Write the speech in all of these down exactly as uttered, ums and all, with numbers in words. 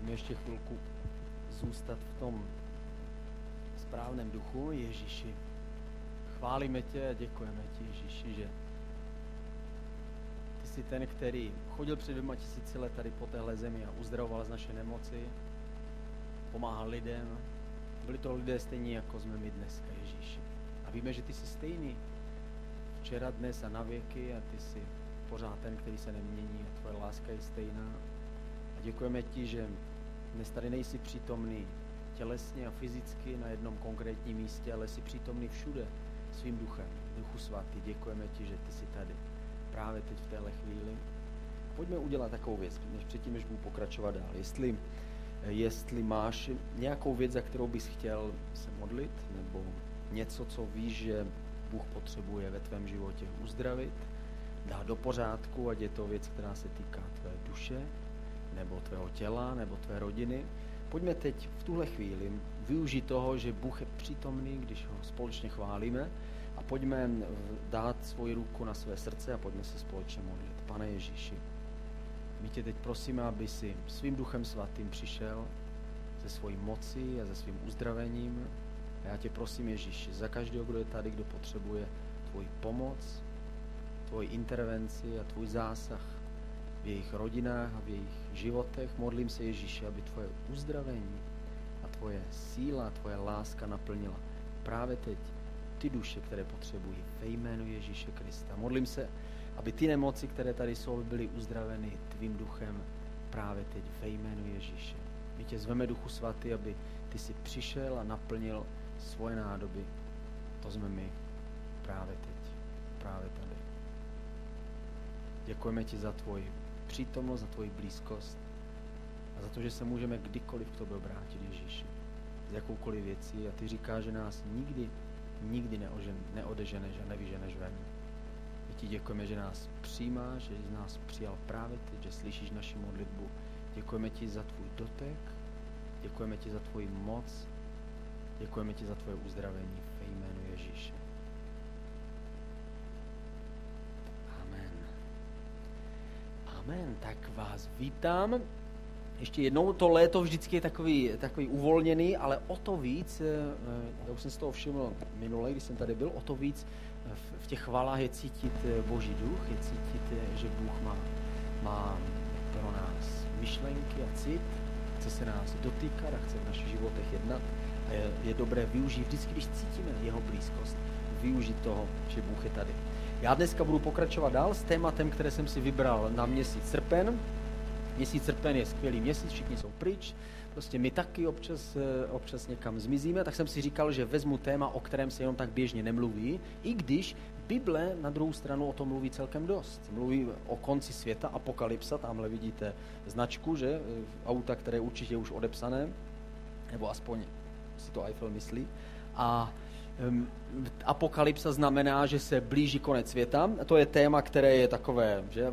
Pojďme ještě chvilku zůstat v tom správném duchu. Ježíši, chválíme tě a děkujeme ti, Ježíši, že ty jsi ten, který chodil před dvěma tisíci let tady po téhle zemi a uzdravoval z naše nemoci, pomáhal lidem. Byli to lidé stejní, jako jsme my dneska, Ježíši. A víme, že ty jsi stejný včera, dnes a na věky a ty jsi pořád ten, který se nemění a tvoje láska je stejná. A děkujeme ti, že dnes tady nejsi přítomný tělesně a fyzicky na jednom konkrétním místě, ale jsi přítomný všude svým duchem, Duchu svatý. Děkujeme ti, že ty jsi tady právě teď v téhle chvíli. Pojďme udělat takovou věc, než předtím, než budu pokračovat dál. Jestli, jestli máš nějakou věc, za kterou bys chtěl se modlit, nebo něco, co víš, že Bůh potřebuje ve tvém životě uzdravit, dát do pořádku, ať je to věc, která se týká tvé duše, nebo tvého těla, nebo tvé rodiny. Pojďme teď v tuhle chvíli využít toho, že Bůh je přítomný, když ho společně chválíme, a pojďme dát svoji ruku na své srdce a pojďme se společně modlit. Pane Ježíši, my tě teď prosíme, aby si svým Duchem svatým přišel se svojí mocí a se svým uzdravením. A já tě prosím, Ježíši, za každého, kdo je tady, kdo potřebuje tvoji pomoc, tvoji intervenci a tvůj zásah v jejich rodinách a v jejich životech. Modlím se, Ježíši, aby tvoje uzdravení a tvoje síla, tvoje láska naplnila právě teď ty duše, které potřebují ve jménu Ježíše Krista. Modlím se, aby ty nemoci, které tady jsou, byly uzdraveny tvým duchem právě teď ve jménu Ježíše. My tě zveme, Duchu svatý, aby ty jsi přišel a naplnil svoje nádoby. To jsme my právě teď, právě tady. Děkujeme ti za tvoji přítomnost, za tvoji blízkost a za to, že se můžeme kdykoliv k tobě obrátit, Ježíši, z jakoukoliv věcí. A ty říkáš, že nás nikdy, nikdy neožen, neodeženeš a nevyženeš ven. My ti děkujeme, že nás přijímáš, že jsi nás přijal právě teď, že slyšíš naši modlitbu. Děkujeme ti za tvůj dotek, děkujeme ti za tvoji moc, děkujeme ti za tvoje uzdravení ve jménu Ježíše. Amen, tak vás vítám. Ještě jednou, to léto vždycky je takový, takový uvolněný, ale o to víc, já už jsem si toho všiml minule, když jsem tady byl, o to víc v těch chvalách je cítit Boží duch, je cítit, že Bůh má, má pro nás myšlenky a cit, chce se nás dotýkat a chce v našich životech jednat. A je, je dobré využít, vždycky, když cítíme jeho blízkost, využít toho, že Bůh je tady. Já dneska budu pokračovat dál s tématem, které jsem si vybral na měsíc srpen. Měsíc srpen je skvělý měsíc, všichni jsou pryč, prostě my taky občas, občas někam zmizíme, tak jsem si říkal, že vezmu téma, o kterém se jenom tak běžně nemluví, i když Bible na druhou stranu o tom mluví celkem dost. Mluví o konci světa, apokalypsa, tamhle vidíte značku, že, auta, které určitě už odepsané, nebo aspoň si to Eiffel myslí. A um, apokalypsa znamená, že se blíží konec světa. To je téma, které je takové, že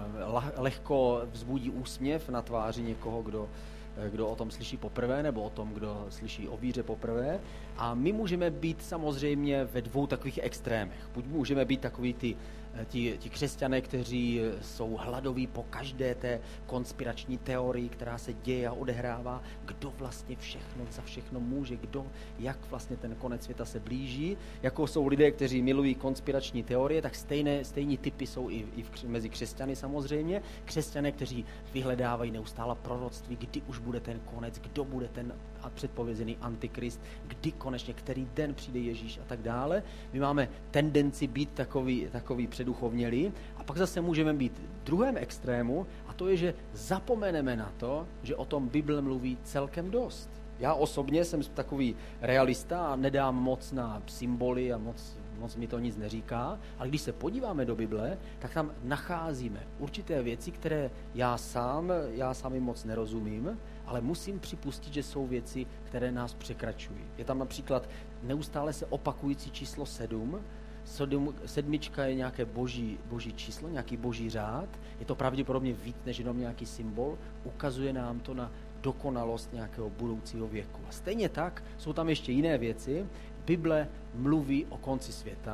lehko vzbudí úsměv na tváři někoho, kdo, kdo o tom slyší poprvé, nebo o tom, kdo slyší o víře poprvé. A my můžeme být samozřejmě ve dvou takových extrémech. Buď můžeme být takový ty Ti, ti křesťané, kteří jsou hladoví po každé té konspirační teorii, která se děje a odehrává, kdo vlastně všechno, za všechno může, kdo, jak vlastně ten konec světa se blíží. Jako jsou lidé, kteří milují konspirační teorie, tak stejné, stejní typy jsou i, i v, mezi křesťany samozřejmě. Křesťané, kteří vyhledávají neustále proroctví, kdy už bude ten konec, kdo bude ten předpovězený antikrist, kdy konečně, který den přijde Ježíš a tak dále. My máme tendenci být takový, takový předuchovnělí a pak zase můžeme být v druhém extrému a to je, že zapomeneme na to, že o tom Bible mluví celkem dost. Já osobně jsem takový realista a nedám moc na symboly a moc, moc mi to nic neříká, ale když se podíváme do Bible, tak tam nacházíme určité věci, které já sám, já sám jim moc nerozumím, ale musím připustit, že jsou věci, které nás překračují. Je tam například neustále se opakující číslo sedm. Sedm, sedmička je nějaké boží, boží číslo, nějaký boží řád. Je to pravděpodobně víc než jenom nějaký symbol. Ukazuje nám to na dokonalost nějakého budoucího věku. A stejně tak jsou tam ještě jiné věci. Bible mluví o konci světa,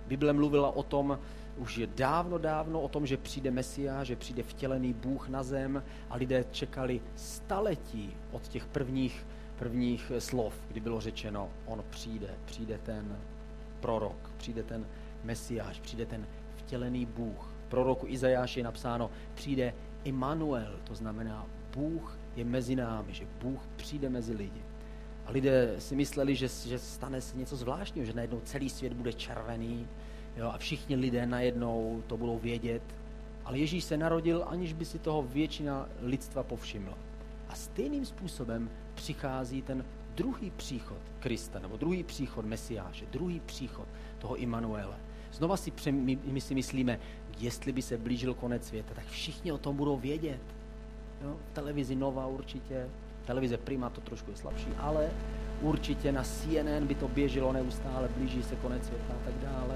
Bible mluvila o tom, už je dávno, dávno o tom, že přijde Mesiáš, že přijde vtělený Bůh na zem a lidé čekali staletí od těch prvních, prvních slov, kdy bylo řečeno, on přijde, přijde ten prorok, přijde ten Mesiáš, přijde ten vtělený Bůh. V proroku Izajáši je napsáno, přijde Immanuel, to znamená Bůh je mezi námi, že Bůh přijde mezi lidi. A lidé si mysleli, že, že stane se něco zvláštního, že najednou celý svět bude červený, jo, a všichni lidé najednou to budou vědět. Ale Ježíš se narodil, aniž by si toho většina lidstva povšimla. A stejným způsobem přichází ten druhý příchod Krista, nebo druhý příchod Mesiáše, druhý příchod toho Immanuele. Znova si, pře- my, my si myslíme, jestli by se blížil konec světa, tak všichni o tom budou vědět. Jo? V televizi Nova určitě, televize Prima to trošku je slabší, ale určitě na C N N by to běželo neustále, blíží se konec světa a tak dále.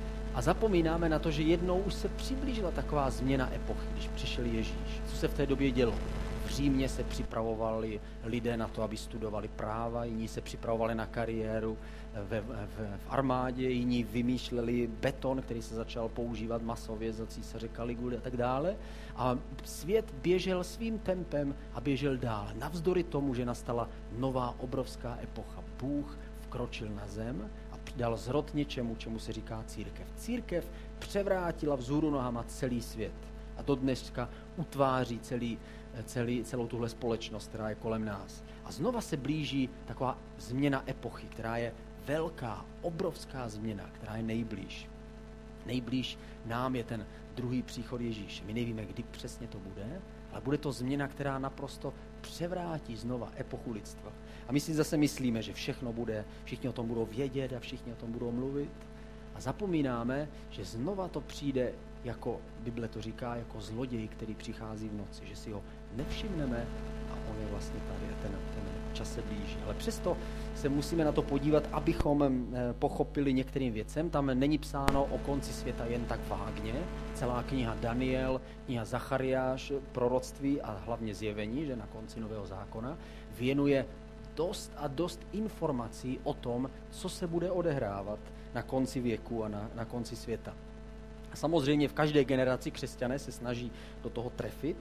A zapomínáme na to, že jednou už se přiblížila taková změna epochy, když přišel Ježíš. Co se v té době dělo? V Římě se připravovali lidé na to, aby studovali práva, jiní se připravovali na kariéru ve, v, v armádě, jiní vymýšleli beton, který se začal používat masově za císaře Kaliguly a tak dále. A svět běžel svým tempem a běžel dál. Navzdory tomu, že nastala nová obrovská epocha. Bůh vkročil na zem a dal zrod něčemu, čemu se říká církev. Církev převrátila vzhůru nohama celý svět a do dneška utváří celý, celý, celou tuhle společnost, která je kolem nás. A znova se blíží taková změna epochy, která je velká, obrovská změna, která je nejblíž. Nejblíž nám je ten druhý příchod Ježíše. My nevíme, kdy přesně to bude, ale bude to změna, která naprosto převrátí znova epochu lidstva. A my si zase myslíme, že všechno bude, všichni o tom budou vědět a všichni o tom budou mluvit. A zapomínáme, že znova to přijde, jako Bible to říká, jako zloděj, který přichází v noci, že si ho nevšimneme a on je vlastně tady, ten, ten čas se blíží. Ale přesto se musíme na to podívat, abychom pochopili některým věcem. Tam není psáno o konci světa jen tak vágně. Celá kniha Daniel, kniha Zachariáš, proroctví a hlavně zjevení, že na konci Nového zákona, věnuje dost a dost informací o tom, co se bude odehrávat na konci věku a na, na konci světa. A samozřejmě v každé generaci křesťané se snaží do toho trefit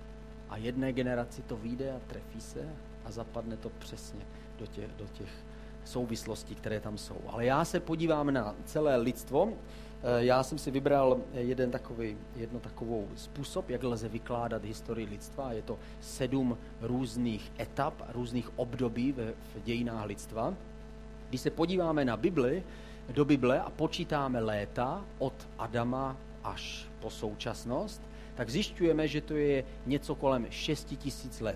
a jedné generaci to vyjde a trefí se a zapadne to přesně do těch, do těch souvislostí, které tam jsou. Ale já se podívám na celé lidstvo. Já jsem si vybral jeden takový, jedno takovou způsob, jak lze vykládat historii lidstva. Je to sedm různých etap, různých období v, v dějinách lidstva. Když se podíváme na Bibli, do Bible a počítáme léta od Adama až po současnost, tak zjišťujeme, že to je něco kolem šest tisíc let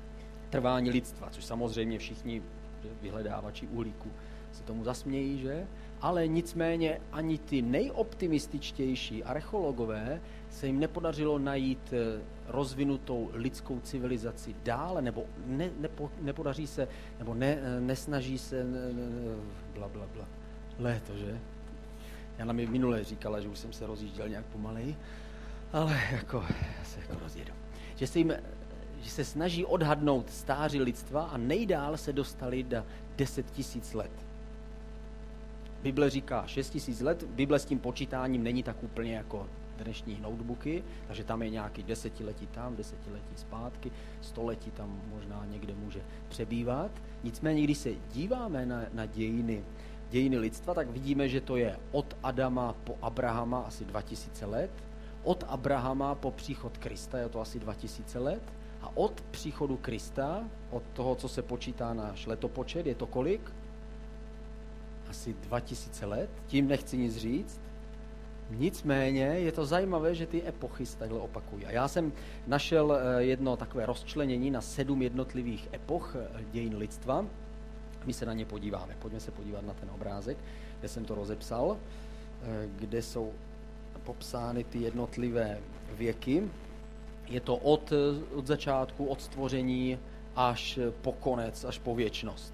trvání lidstva, což samozřejmě všichni vyhledávači uhlíku se tomu zasmějí, že? Ale nicméně ani ty nejoptimističtější archeologové se jim nepodařilo najít rozvinutou lidskou civilizaci dále, nebo ne, nepo, nepodaří se, nebo ne, nesnaží se, ne, ne, bla, bla, bla. Léto, že? Jana mi minule říkala, že už jsem se rozjížděl nějak pomalej, ale jako se jako rozjedu. Že se jim, že se snaží odhadnout stáří lidstva a nejdál se dostali do deset tisíc let. Bible říká šest tisíc let, Bible s tím počítáním není tak úplně jako dnešní notebooky, takže tam je nějaký desetiletí tam, desetiletí zpátky, století tam možná někde může přebývat. Nicméně, když se díváme na, na dějiny, dějiny lidstva, tak vidíme, že to je od Adama po Abrahama asi dva tisíce let, od Abrahama po příchod Krista je to asi dva tisíce let a od příchodu Krista, od toho, co se počítá náš letopočet, je to kolik? Asi dva tisíce let, tím nechci nic říct. Nicméně je to zajímavé, že ty epochy se takhle opakují. A já jsem našel jedno takové rozčlenění na sedm jednotlivých epoch dějin lidstva. My se na ně podíváme. Pojďme se podívat na ten obrázek, kde jsem to rozepsal, kde jsou popsány ty jednotlivé věky. Je to od, od začátku, od stvoření až po konec, až po věčnost.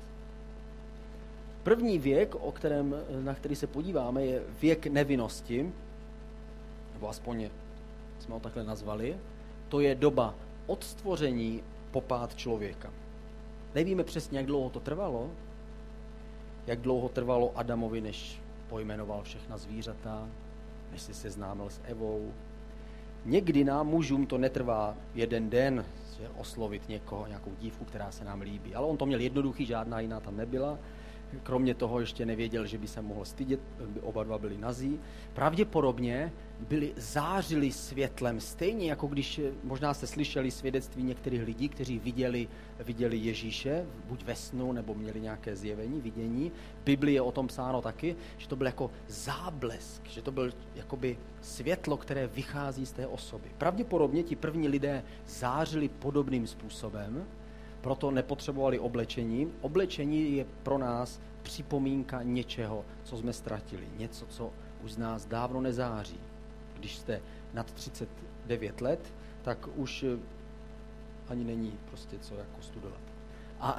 První věk, o kterém, na který se podíváme, je věk nevinnosti, nebo aspoň jsme ho takhle nazvali. To je doba od stvoření po pád člověka. Nevíme přesně, jak dlouho to trvalo, jak dlouho trvalo Adamovi, než pojmenoval všechna zvířata, než se seznámil s Evou. Někdy nám mužům to netrvá jeden den, že oslovit někoho, nějakou dívku, která se nám líbí. Ale on to měl jednoduchý, žádná jiná tam nebyla. Kromě toho ještě nevěděl, že by se mohl stydět, oba dva byli nazí. Pravděpodobně byli zářili světlem, stejně jako když možná jste slyšeli svědectví některých lidí, kteří viděli, viděli Ježíše, buď ve snu, nebo měli nějaké zjevení, vidění. V Biblii je o tom psáno taky, že to byl jako záblesk, že to byl jakoby světlo, které vychází z té osoby. Pravděpodobně ti první lidé zářili podobným způsobem, proto nepotřebovali oblečení. Oblečení je pro nás připomínka něčeho, co jsme ztratili. Něco, co už z nás dávno nezáří. Když jste nad třicet devět let, tak už ani není prostě co jako studovat. A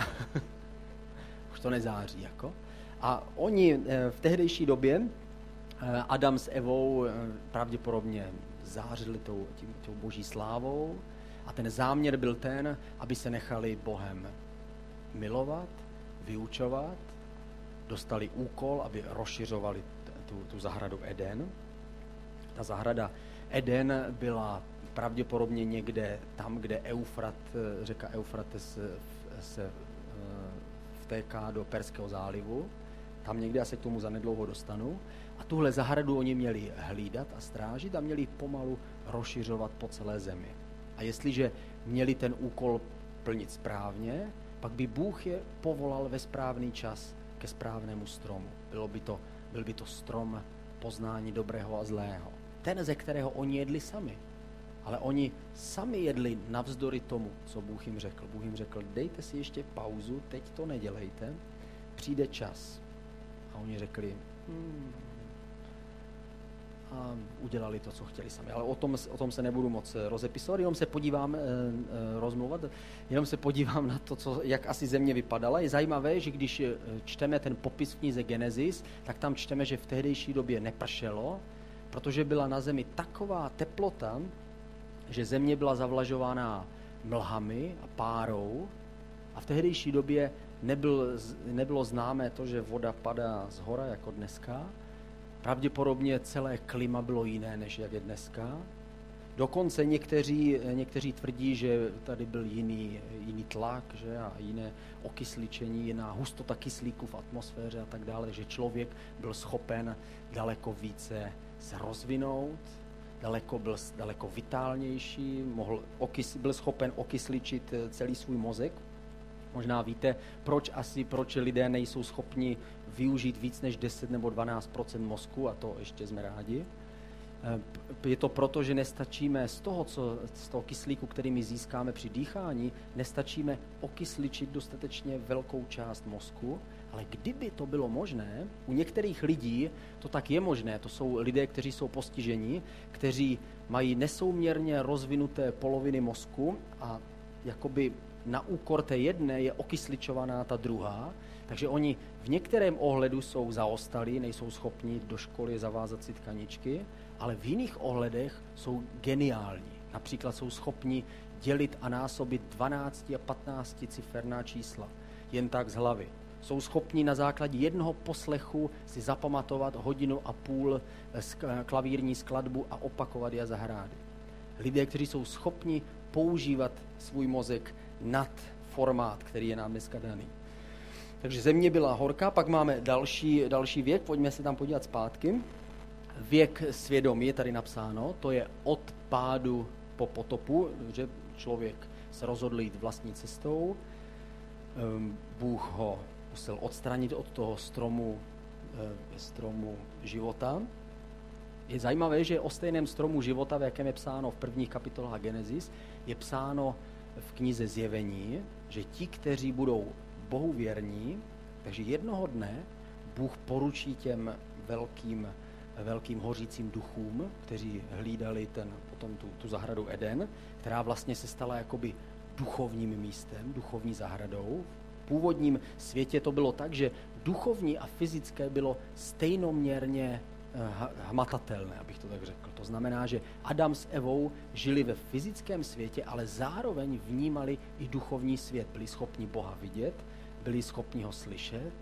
už to nezáří. Jako. A oni v tehdejší době, Adam s Evou pravděpodobně zářili tou, tím, tou boží slávou, a ten záměr byl ten, aby se nechali Bohem milovat, vyučovat, dostali úkol, aby rozšiřovali tu, tu zahradu Eden. Ta zahrada Eden byla pravděpodobně někde tam, kde Eufrat, řeka Eufrates se vtéká do Perského zálivu. Tam někde, já se k tomu zanedlouho dostanu. A tuhle zahradu oni měli hlídat a strážit a měli pomalu rozšiřovat po celé zemi. A jestliže měli ten úkol plnit správně, pak by Bůh je povolal ve správný čas ke správnému stromu. Bylo by to, byl by to strom poznání dobrého a zlého. Ten, ze kterého oni jedli sami. Ale oni sami jedli navzdory tomu, co Bůh jim řekl. Bůh jim řekl, dejte si ještě pauzu, teď to nedělejte, přijde čas. A oni řekli, hmm, a udělali to, co chtěli sami. Ale o tom, o tom se nebudu moc rozepisovat, jenom se podívám, e, e, rozmluvat, jenom se podívám na to, co, jak asi země vypadala. Je zajímavé, že když čteme ten popis v knize Genesis, tak tam čteme, že v tehdejší době nepršelo, protože byla na zemi taková teplota, že země byla zavlažována mlhami a párou a v tehdejší době nebyl, nebylo známé to, že voda padá z hora jako dneska. Pravděpodobně celé klima bylo jiné, než jak je dneska. Dokonce někteří, někteří tvrdí, že tady byl jiný, jiný tlak, že, a jiné okysličení, jiná hustota kyslíku v atmosféře a tak dále, že člověk byl schopen daleko více se rozvinout, daleko byl daleko vitálnější, mohl okys, byl schopen okysličit celý svůj mozek. Možná víte, proč asi, proč lidé nejsou schopni využít víc než deset nebo dvanáct procent mozku, a to ještě jsme rádi. Je to proto, že nestačíme z toho, co, z toho kyslíku, který my získáme při dýchání, nestačíme okysličit dostatečně velkou část mozku, ale kdyby to bylo možné, u některých lidí to tak je možné, to jsou lidé, kteří jsou postiženi, kteří mají nesouměrně rozvinuté poloviny mozku a jakoby na úkor té jedné je okysličovaná ta druhá, takže oni v některém ohledu jsou zaostalí, nejsou schopni do školy zavázat si tkaničky, ale v jiných ohledech jsou geniální. Například jsou schopni dělit a násobit dvanáct a patnáct ciferná čísla, jen tak z hlavy. Jsou schopni na základě jednoho poslechu si zapamatovat hodinu a půl klavírní skladbu a opakovat je za hrády. Lidé, kteří jsou schopni používat svůj mozek nad formát, který je nám dneska daný. Takže země byla horká, pak máme další, další věk, pojďme se tam podívat zpátky. Věk svědomí je tady napsáno, to je od pádu po potopu, že člověk se rozhodl jít vlastní cestou, Bůh ho musel odstranit od toho stromu, stromu života. Je zajímavé, že o stejném stromu života, v jakém je psáno v prvních kapitolách Genesis, je psáno v knize Zjevení, že ti, kteří budou Bohu věrní, takže jednoho dne Bůh poručí těm velkým, velkým hořícím duchům, kteří hlídali ten, potom tu, tu zahradu Eden, která vlastně se stala jakoby duchovním místem, duchovní zahradou. V původním světě to bylo tak, že duchovní a fyzické bylo stejnoměrně hmatatelné, abych to tak řekl. To znamená, že Adam s Evou žili ve fyzickém světě, ale zároveň vnímali i duchovní svět. Byli schopni Boha vidět, byli schopni ho slyšet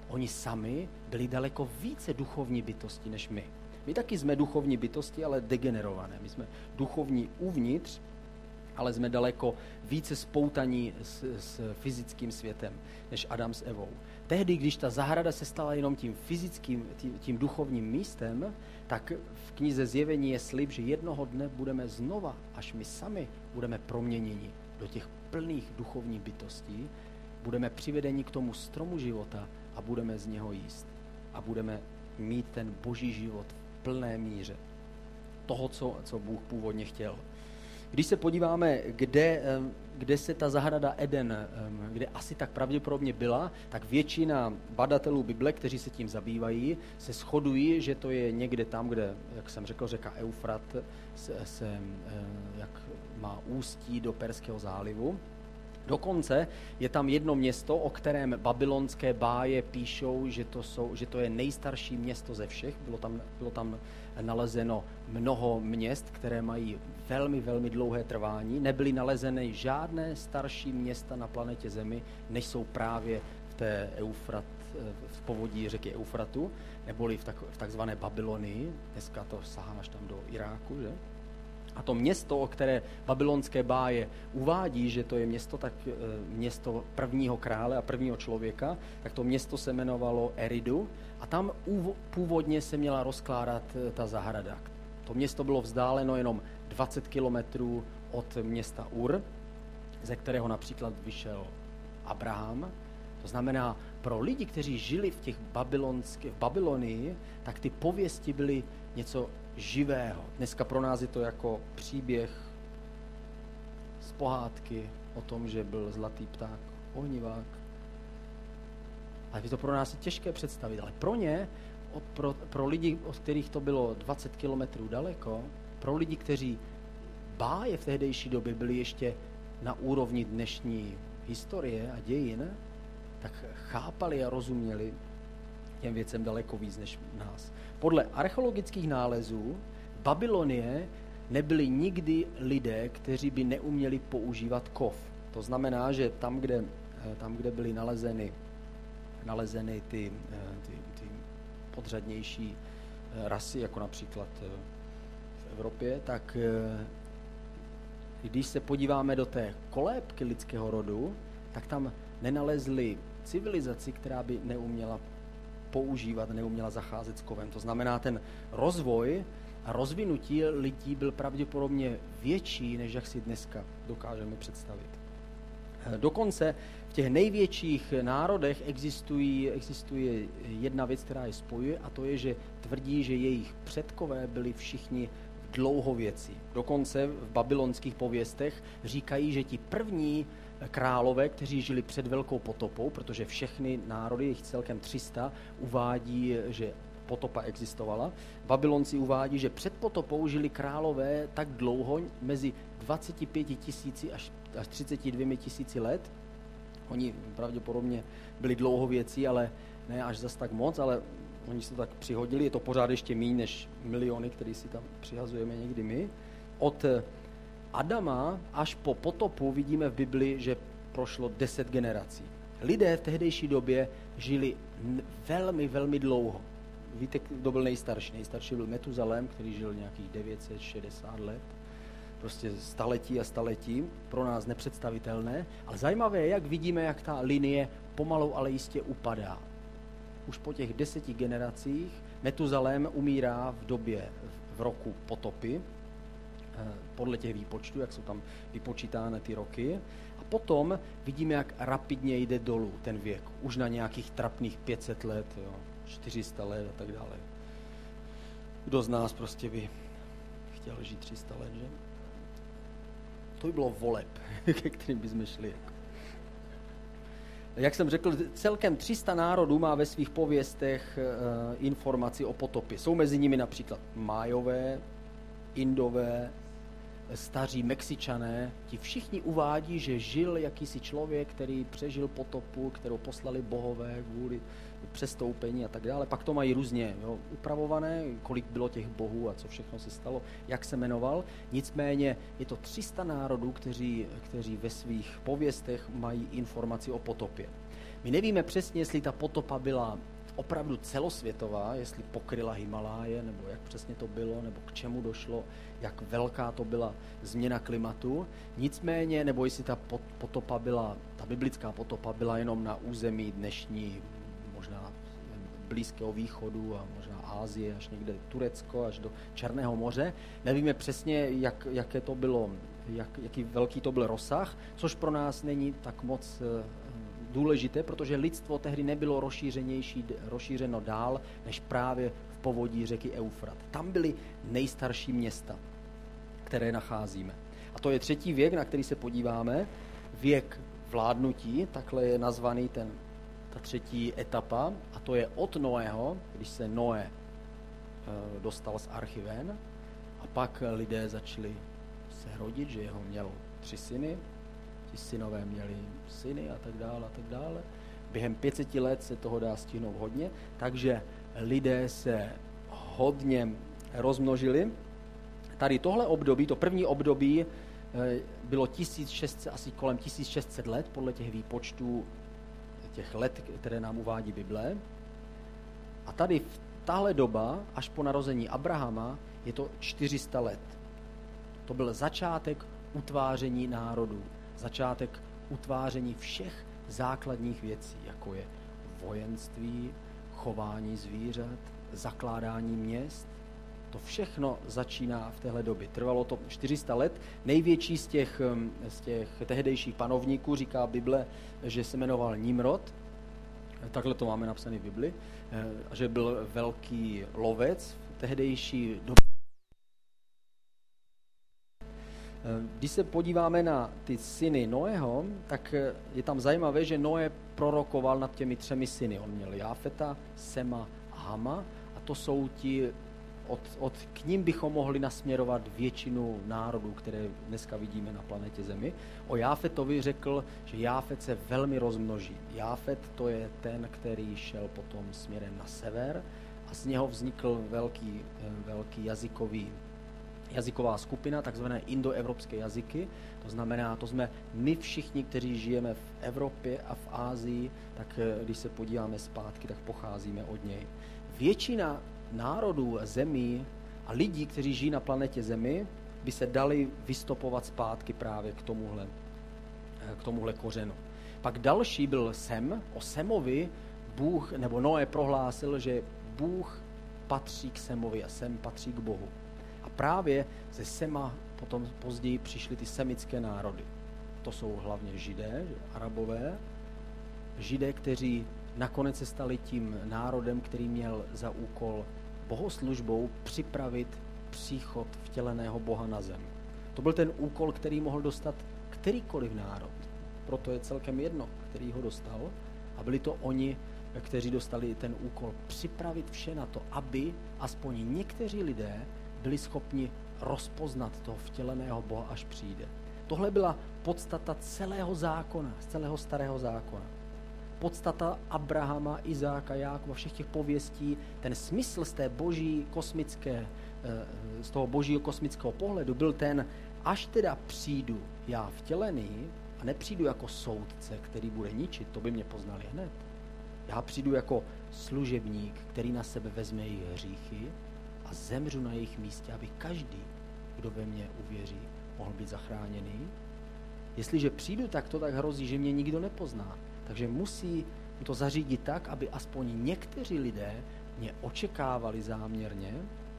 oni sami byli daleko více duchovní bytosti než my. My taky jsme duchovní bytosti, ale degenerované. My jsme duchovní uvnitř, ale jsme daleko více spoutaní s, s fyzickým světem než Adam s Evou. Tehdy, když ta zahrada se stala jenom tím fyzickým, tím, tím duchovním místem, tak v knize Zjevení je slib, že jednoho dne budeme znova, až my sami budeme proměněni do těch plných duchovních bytostí, budeme přivedeni k tomu stromu života a budeme z něho jíst. A budeme mít ten boží život v plné míře. Toho, co, co Bůh původně chtěl. Když se podíváme, kde, kde se ta zahrada Eden, kde asi tak pravděpodobně byla, tak většina badatelů Bible, kteří se tím zabývají, se shodují, že to je někde tam, kde, jak jsem řekl, řeka Eufrat se, se jak má ústí do Perského zálivu. Dokonce je tam jedno město, o kterém babylonské báje píšou, že to, jsou, že to je nejstarší město ze všech. Bylo tam, bylo tam nalezeno mnoho měst, které mají velmi, velmi dlouhé trvání. Nebyly nalezeny žádné starší města na planetě Zemi, než jsou právě v té Eufrat, v povodí řeky Eufratu, neboli v, tak, v takzvané Babylonii. Dneska to sahá až tam do Iráku, že? A to město, o které babylonské báje uvádí, že to je město, tak město prvního krále a prvního člověka, tak to město se jmenovalo Eridu a tam původně se měla rozkládat ta zahrada. To město bylo vzdáleno jenom dvacet kilometrů od města Ur, ze kterého například vyšel Abraham. To znamená, pro lidi, kteří žili v těch babylonských, v Babylonii, tak ty pověsti byly něco živého. Dneska pro nás je to jako příběh z pohádky o tom, že byl zlatý pták, ohnivák. Ale je to pro nás je těžké představit, ale pro ně, pro, pro lidi, od kterých to bylo dvacet kilometrů daleko, pro lidi, kteří báje v tehdejší době byli ještě na úrovni dnešní historie a dějin, tak chápali a rozuměli těm věcem daleko víc než nás. Podle archeologických nálezů Babylonie nebyli nikdy lidé, kteří by neuměli používat kov. To znamená, že tam, kde, tam, kde byly nalezeny, nalezeny ty, ty, ty podřadnější rasy, jako například v Evropě, tak když se podíváme do té kolébky lidského rodu, tak tam nenalezli civilizaci, která by neuměla používat, neuměla zacházet s kovem. To znamená, ten rozvoj a rozvinutí lidí byl pravděpodobně větší, než jak si dneska dokážeme představit. Dokonce v těch největších národech existují, existuje jedna věc, která je spojuje, a to je, že tvrdí, že jejich předkové byli všichni dlouhověcí. Dokonce v babylonských pověstech říkají, že ti první králové, kteří žili před velkou potopou, protože všechny národy, jich celkem tři sta, uvádí, že potopa existovala. Babylonci uvádí, že před potopou žili králové tak dlouho, mezi dvaceti pěti tisíci až, až třiceti dvěma tisíci let. Oni pravděpodobně byli dlouhověcí, ale ne až zas tak moc, ale oni se to tak přihodili. Je to pořád ještě méně než miliony, které si tam přihazujeme někdy my. Od Adama až po potopu vidíme v Bibli, že prošlo deset generací. Lidé v tehdejší době žili velmi, velmi dlouho. Víte, kdo byl nejstarší? Nejstarší byl Metuzalém, který žil nějakých devět set šedesát let. Prostě staletí a staletí, pro nás nepředstavitelné. Ale zajímavé je, jak vidíme, jak ta linie pomalu, ale jistě upadá. Už po těch deseti generacích Metuzalém umírá v době, v roku potopy, podle těch výpočtů, jak jsou tam vypočítány ty roky. A potom vidíme, jak rapidně jde dolů ten věk. Už na nějakých trapných pět set let, jo, čtyři sta let a tak dále. Kdo z nás prostě by chtěl žít tři sta let, že? To by bylo voleb, ke kterým bychom šli. Jak jsem řekl, celkem tři sta národů má ve svých pověstech uh, informaci o potopě. Jsou mezi nimi například Májové, Indové, staří Mexičané, ti všichni uvádí, že žil jakýsi člověk, který přežil potopu, kterou poslali bohové kvůli přestoupení a tak dále. Pak to mají různě jo, upravované, kolik bylo těch bohů a co všechno se stalo, jak se jmenoval. Nicméně je to tři sta národů, kteří, kteří ve svých pověstech mají informaci o potopě. My nevíme přesně, jestli ta potopa byla opravdu celosvětová, jestli pokryla Himaláje, nebo jak přesně to bylo, nebo k čemu došlo, jak velká to byla změna klimatu. Nicméně, nebo jestli ta potopa byla, ta biblická potopa byla jenom na území dnešní, možná Blízkého východu a možná Asie, až někde Turecko, až do Černého moře. Nevíme přesně, jak, jaké to bylo, jak, jaký velký to byl rozsah, což pro nás není tak moc důležité, protože lidstvo tehdy nebylo rozšířenější, rozšířeno dál, než právě v povodí řeky Eufrat. Tam byly nejstarší města, které nacházíme. A to je třetí věk, na který se podíváme, věk vládnutí, takhle je nazvaný ten, ta třetí etapa, a to je od Noého, když se Noé e, dostal z archy ven, a pak lidé začali se rodit, že jeho měl tři syny, ti synové měli syny a tak dále a tak dále. Během pětseti let se toho dá stihnout hodně, takže lidé se hodně rozmnožili. Tady tohle období, to první období, bylo tisíc šest set, asi kolem tisíc šest set let, podle těch výpočtů těch let, které nám uvádí Bible. A tady v tahle doba, až po narození Abrahama, je to čtyři sta let. To byl začátek utváření národů, začátek utváření všech základních věcí, jako je vojenství, chování zvířat, zakládání měst. To všechno začíná v téhle době. Trvalo to čtyři sta let. Největší z těch, z těch tehdejších panovníků, říká Bible, že se jmenoval Nimrod. Takhle to máme napsané v Bibli. Že byl velký lovec v tehdejší době. Když se podíváme na ty syny Noého, tak je tam zajímavé, že Noé prorokoval nad těmi třemi syny. On měl Jáfeta, Sema a Hama, a to jsou ti, od, od k ním bychom mohli nasměrovat většinu národů, které dneska vidíme na planetě Zemi. O Jáfetovi řekl, že Jáfet se velmi rozmnoží. Jáfet to je ten, který šel potom směrem na sever, a z něho vznikl velký, velký jazykový jazyková skupina, takzvané indoevropské jazyky. To znamená, to jsme my všichni, kteří žijeme v Evropě a v Ásii, tak když se podíváme zpátky, tak pocházíme od něj. Většina národů, zemí a lidí, kteří žijí na planetě Zemi, by se dali vystopovat zpátky právě k tomuhle, k tomuhle kořenu. Pak další byl Sem. O Semovi Bůh, nebo Noé prohlásil, že Bůh patří k Semovi a Sem patří k Bohu. A právě ze Sema potom později přišly ty semické národy. To jsou hlavně Židé, Arabové. Židé, kteří nakonec se stali tím národem, který měl za úkol bohoslužbou připravit příchod vtěleného Boha na zem. To byl ten úkol, který mohl dostat kterýkoliv národ. Proto je celkem jedno, který ho dostal. A byli to oni, kteří dostali ten úkol připravit vše na to, aby aspoň někteří lidé byli schopni rozpoznat toho vtěleného Boha, až přijde. Tohle byla podstata celého zákona, z celého starého zákona. Podstata Abrahama, Izáka, Jákoba, všech těch pověstí, ten smysl z té boží kosmické, z toho božího kosmického pohledu byl ten, až teda přijdu já vtělený a nepřijdu jako soudce, který bude ničit, to by mě poznali hned. Já přijdu jako služebník, který na sebe vezme jejich hříchy a zemřu na jejich místě, aby každý, kdo ve mně uvěří, mohl být zachráněný. Jestliže přijdu takto, tak hrozí, že mě nikdo nepozná. Takže musí to zařídit tak, aby aspoň někteří lidé mě očekávali záměrně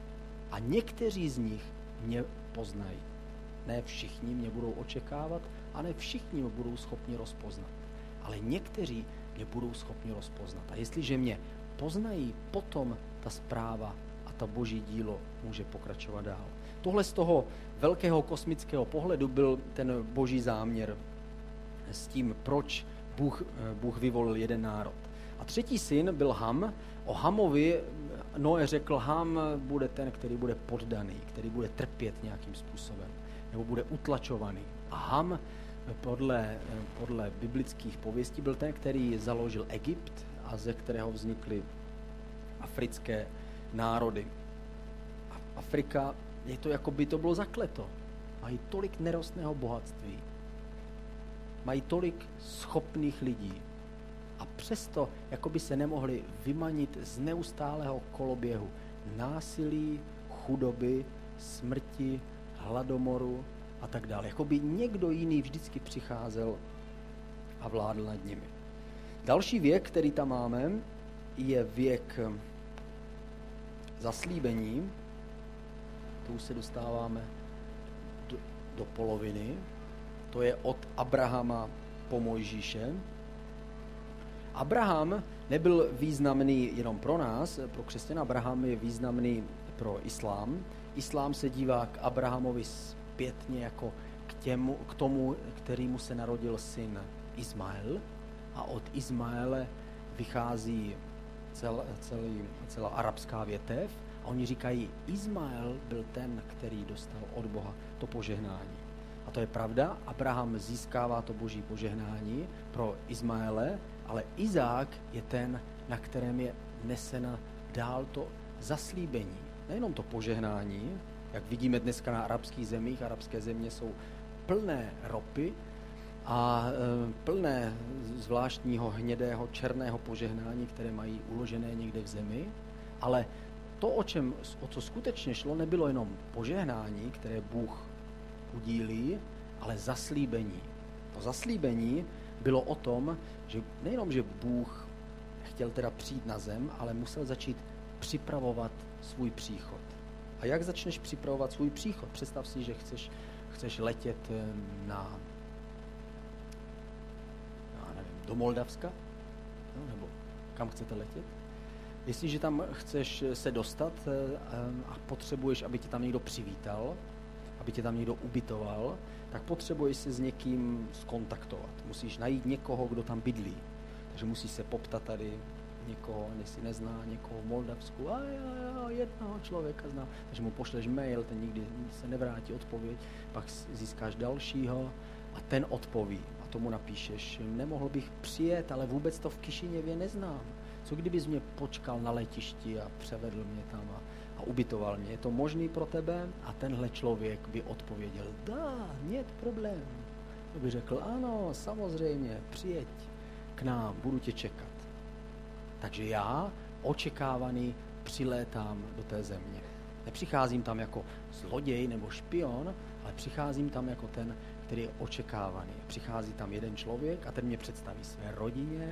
a někteří z nich mě poznají. Ne všichni mě budou očekávat a ne všichni mě budou schopni rozpoznat. Ale někteří mě budou schopni rozpoznat. A jestliže mě poznají, potom ta zpráva a ta boží dílo může pokračovat dál. Tohle z toho velkého kosmického pohledu byl ten boží záměr s tím, proč Bůh, Bůh vyvolil jeden národ. A třetí syn byl Ham. O Hamovi Noé řekl, Ham bude ten, který bude poddaný, který bude trpět nějakým způsobem, nebo bude utlačovaný. A Ham podle, podle biblických pověstí byl ten, který založil Egypt a ze kterého vznikly africké národy. A Afrika, je to jako by to bylo zakleto. Mají tolik nerostného bohatství. Mají tolik schopných lidí. a přesto jako by se nemohli vymanit z neustálého koloběhu násilí, chudoby, smrti, hladomoru a tak dále. Jako by někdo jiný vždycky přicházel a vládl nad nimi. Další věk, který tam máme, je věk zaslíbení. Tu se dostáváme do, do poloviny. To je od Abrahama po Mojžíše. Abraham nebyl významný jenom pro nás, pro křesťana. Abraham je významný pro islám. Islám se dívá k Abrahamovi zpětně jako k, těmu, k tomu, kterýmu se narodil syn Izmael. A od Izmaele vychází cel, celý, celá arabská větev. A oni říkají, Izmael byl ten, který dostal od Boha to požehnání. A to je pravda, Abraham získává to boží požehnání pro Izmaele, ale Izák je ten, na kterém je nesena dál to zaslíbení. Nejenom to požehnání, jak vidíme dneska na arabských zemích, arabské země jsou plné ropy a e, plné zvláštního hnědého, černého požehnání, které mají uložené někde v zemi, ale to, o, čem, o co skutečně šlo, nebylo jenom požehnání, které Bůh udílí, ale zaslíbení. To zaslíbení bylo o tom, že nejenom, že Bůh chtěl teda přijít na zem, ale musel začít připravovat svůj příchod. A jak začneš připravovat svůj příchod? Představ si, že chceš, chceš letět na, já nevím, do Moldavska, no, nebo kam chcete letět? Jestliže tam chceš se dostat a potřebuješ, aby tě tam někdo přivítal, aby tě tam někdo ubytoval, tak potřebuješ se s někým skontaktovat. Musíš najít někoho, kdo tam bydlí. Takže musíš se poptat tady někoho, jestli nezná někoho v Moldavsku. A já, já jednoho člověka znám. Takže mu pošleš mail, ten nikdy se nevrátí odpověď, pak získáš dalšího a ten odpoví. A tomu napíšeš, nemohl bych přijet, ale vůbec to v Kišiněvě neznám. Co kdybys mě počkal na letišti a převedl mě tam a, a ubytoval mě? Je to možný pro tebe? A tenhle člověk by odpověděl, dá, нет problém. To by řekl, ano, samozřejmě, přijeď k nám, budu tě čekat. Takže já, očekávaný, přilétám do té země. Nepřicházím tam jako zloděj nebo špion, ale přicházím tam jako ten, který je očekávaný. Přichází tam jeden člověk a ten mě představí své rodině,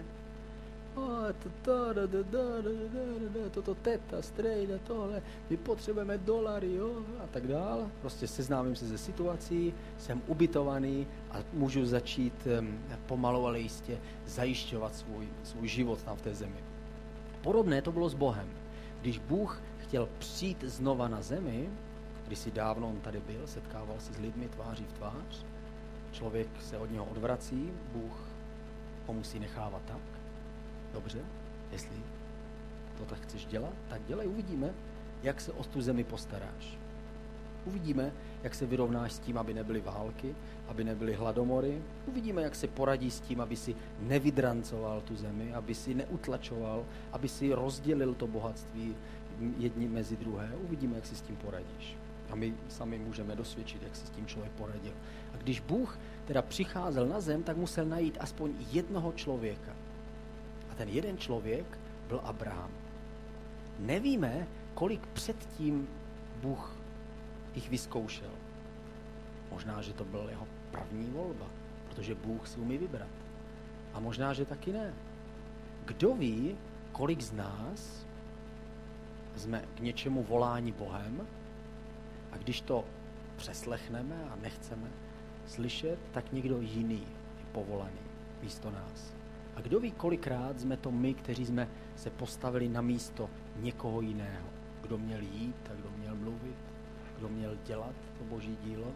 toto teta, strejda, tohle, my potřebujeme dolary, jo, a tak dál. Prostě seznámím se ze situací, jsem ubytovaný a můžu začít um, pomalu, ale jistě zajišťovat svůj, svůj život tam v té zemi. Podobné to bylo s Bohem. Když Bůh chtěl přijít znova na zemi, když si dávno on tady byl, setkával se s lidmi tváří v tvář, člověk se od něho odvrací, Bůh ho musí nechávat tak. Dobře, jestli to tak chceš dělat, tak dělej, uvidíme, jak se o tu zemi postaráš. Uvidíme, jak se vyrovnáš s tím, aby nebyly války, aby nebyly hladomory. Uvidíme, jak se poradí s tím, aby si nevydrancoval tu zemi, aby si neutlačoval, aby si rozdělil to bohatství jedni mezi druhé. Uvidíme, jak si s tím poradíš. A my sami můžeme dosvědčit, jak se s tím člověk poradil. A když Bůh teda přicházel na zem, tak musel najít aspoň jednoho člověka. A ten jeden člověk byl Abraham. Nevíme, kolik předtím Bůh jich vyzkoušel. Možná, že to byl jeho první volba, protože Bůh si umí vybrat. A možná, že taky ne. Kdo ví, kolik z nás jsme k něčemu voláni Bohem a když to přeslechneme a nechceme slyšet, tak někdo jiný je povolaný místo nás. A kdo ví, kolikrát jsme to my, kteří jsme se postavili na místo někoho jiného. Kdo měl jít a kdo měl mluvit, kdo měl dělat to boží dílo.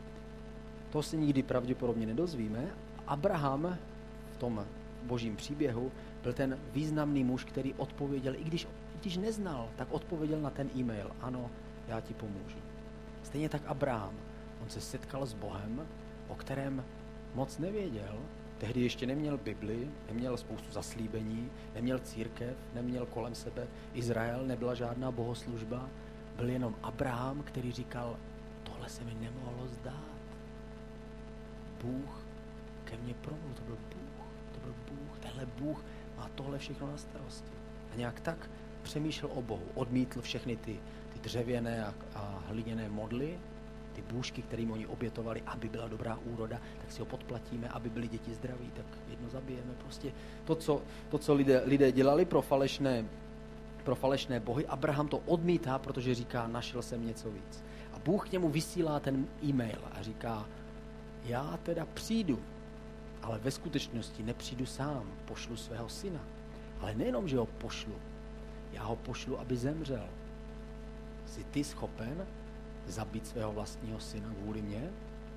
To se nikdy pravděpodobně nedozvíme. Abraham v tom božím příběhu byl ten významný muž, který odpověděl, i když, i když neznal, tak odpověděl na ten e-mail. Ano, já ti pomůžu. Stejně tak Abraham. On se setkal s Bohem, o kterém moc nevěděl. Tehdy ještě neměl Bibli, neměl spoustu zaslíbení, neměl církev, neměl kolem sebe Izrael, nebyla žádná bohoslužba. Byl jenom Abraham, který říkal, tohle se mi nemohlo zdát. Bůh ke mně promluvil, to byl Bůh, to byl Bůh, tenhle Bůh má tohle všechno na starosti. A nějak tak přemýšlel o Bohu. Odmítl všechny ty, ty dřevěné a, a hliněné modly, ty bůžky, kterým oni obětovali, aby byla dobrá úroda, tak si ho podplatíme, aby byli děti zdraví, tak jedno zabijeme. Prostě to, co, to, co lidé, lidé dělali pro falešné, pro falešné bohy, Abraham to odmítá, protože říká, našel jsem něco víc. A Bůh k němu vysílá ten e-mail a říká, já teda přijdu, ale ve skutečnosti nepřijdu sám, pošlu svého syna. Ale nejenom, že ho pošlu, já ho pošlu, aby zemřel. Jsi ty schopen zabít svého vlastního syna kvůli mě?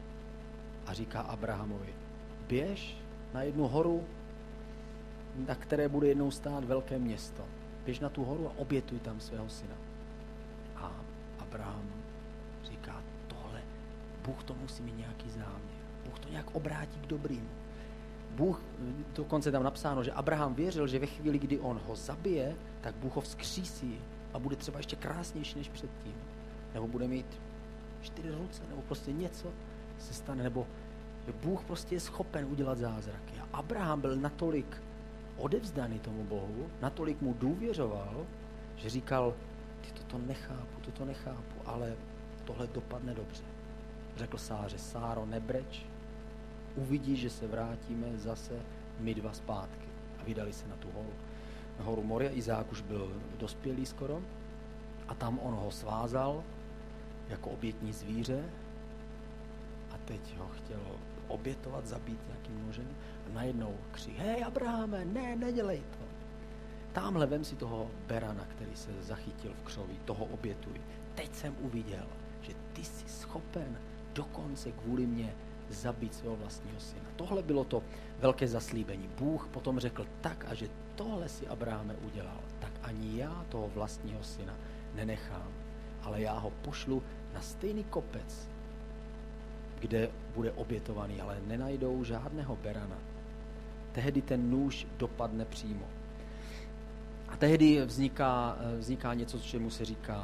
A říká Abrahamovi, běž na jednu horu, na které bude jednou stát velké město. Běž na tu horu a obětuj tam svého syna. A Abraham říká, tohle, Bůh to musí mít nějaký záměr. Bůh to nějak obrátí k dobrýmu. Bůh, dokonce tam napsáno, že Abraham věřil, že ve chvíli, kdy on ho zabije, tak Bůh ho vzkřísí a bude třeba ještě krásnější než předtím. Nebo bude mít čtyři ruce, nebo prostě něco se stane, nebo že Bůh prostě je schopen udělat zázraky. A Abraham byl natolik odevzdaný tomu Bohu, natolik mu důvěřoval, že říkal, ty toto nechápu, toto nechápu, ale tohle dopadne dobře. Řekl Sáře, Sáro, nebreč, uvidíš, že se vrátíme zase my dva zpátky. A vydali se na tu horu. Na horu Moria. Izák už byl dospělý skoro a tam on ho svázal jako obětní zvíře a teď ho chtěl obětovat, zabít nějakým nožem a najednou křik, hej Abrahame, ne, nedělej to. Támhle vem si toho berana, který se zachytil v křoví, toho obětuj. Teď jsem uviděl, že ty jsi schopen dokonce kvůli mě zabít svého vlastního syna. Tohle bylo to velké zaslíbení. Bůh potom řekl tak, a že tohle si Abrahame udělal, tak ani já toho vlastního syna nenechám, ale já ho pošlu na stejný kopec, kde bude obětovaný, ale nenajdou žádného berana. Tehdy ten nůž dopadne přímo. A tehdy vzniká, vzniká něco, čemu se říká,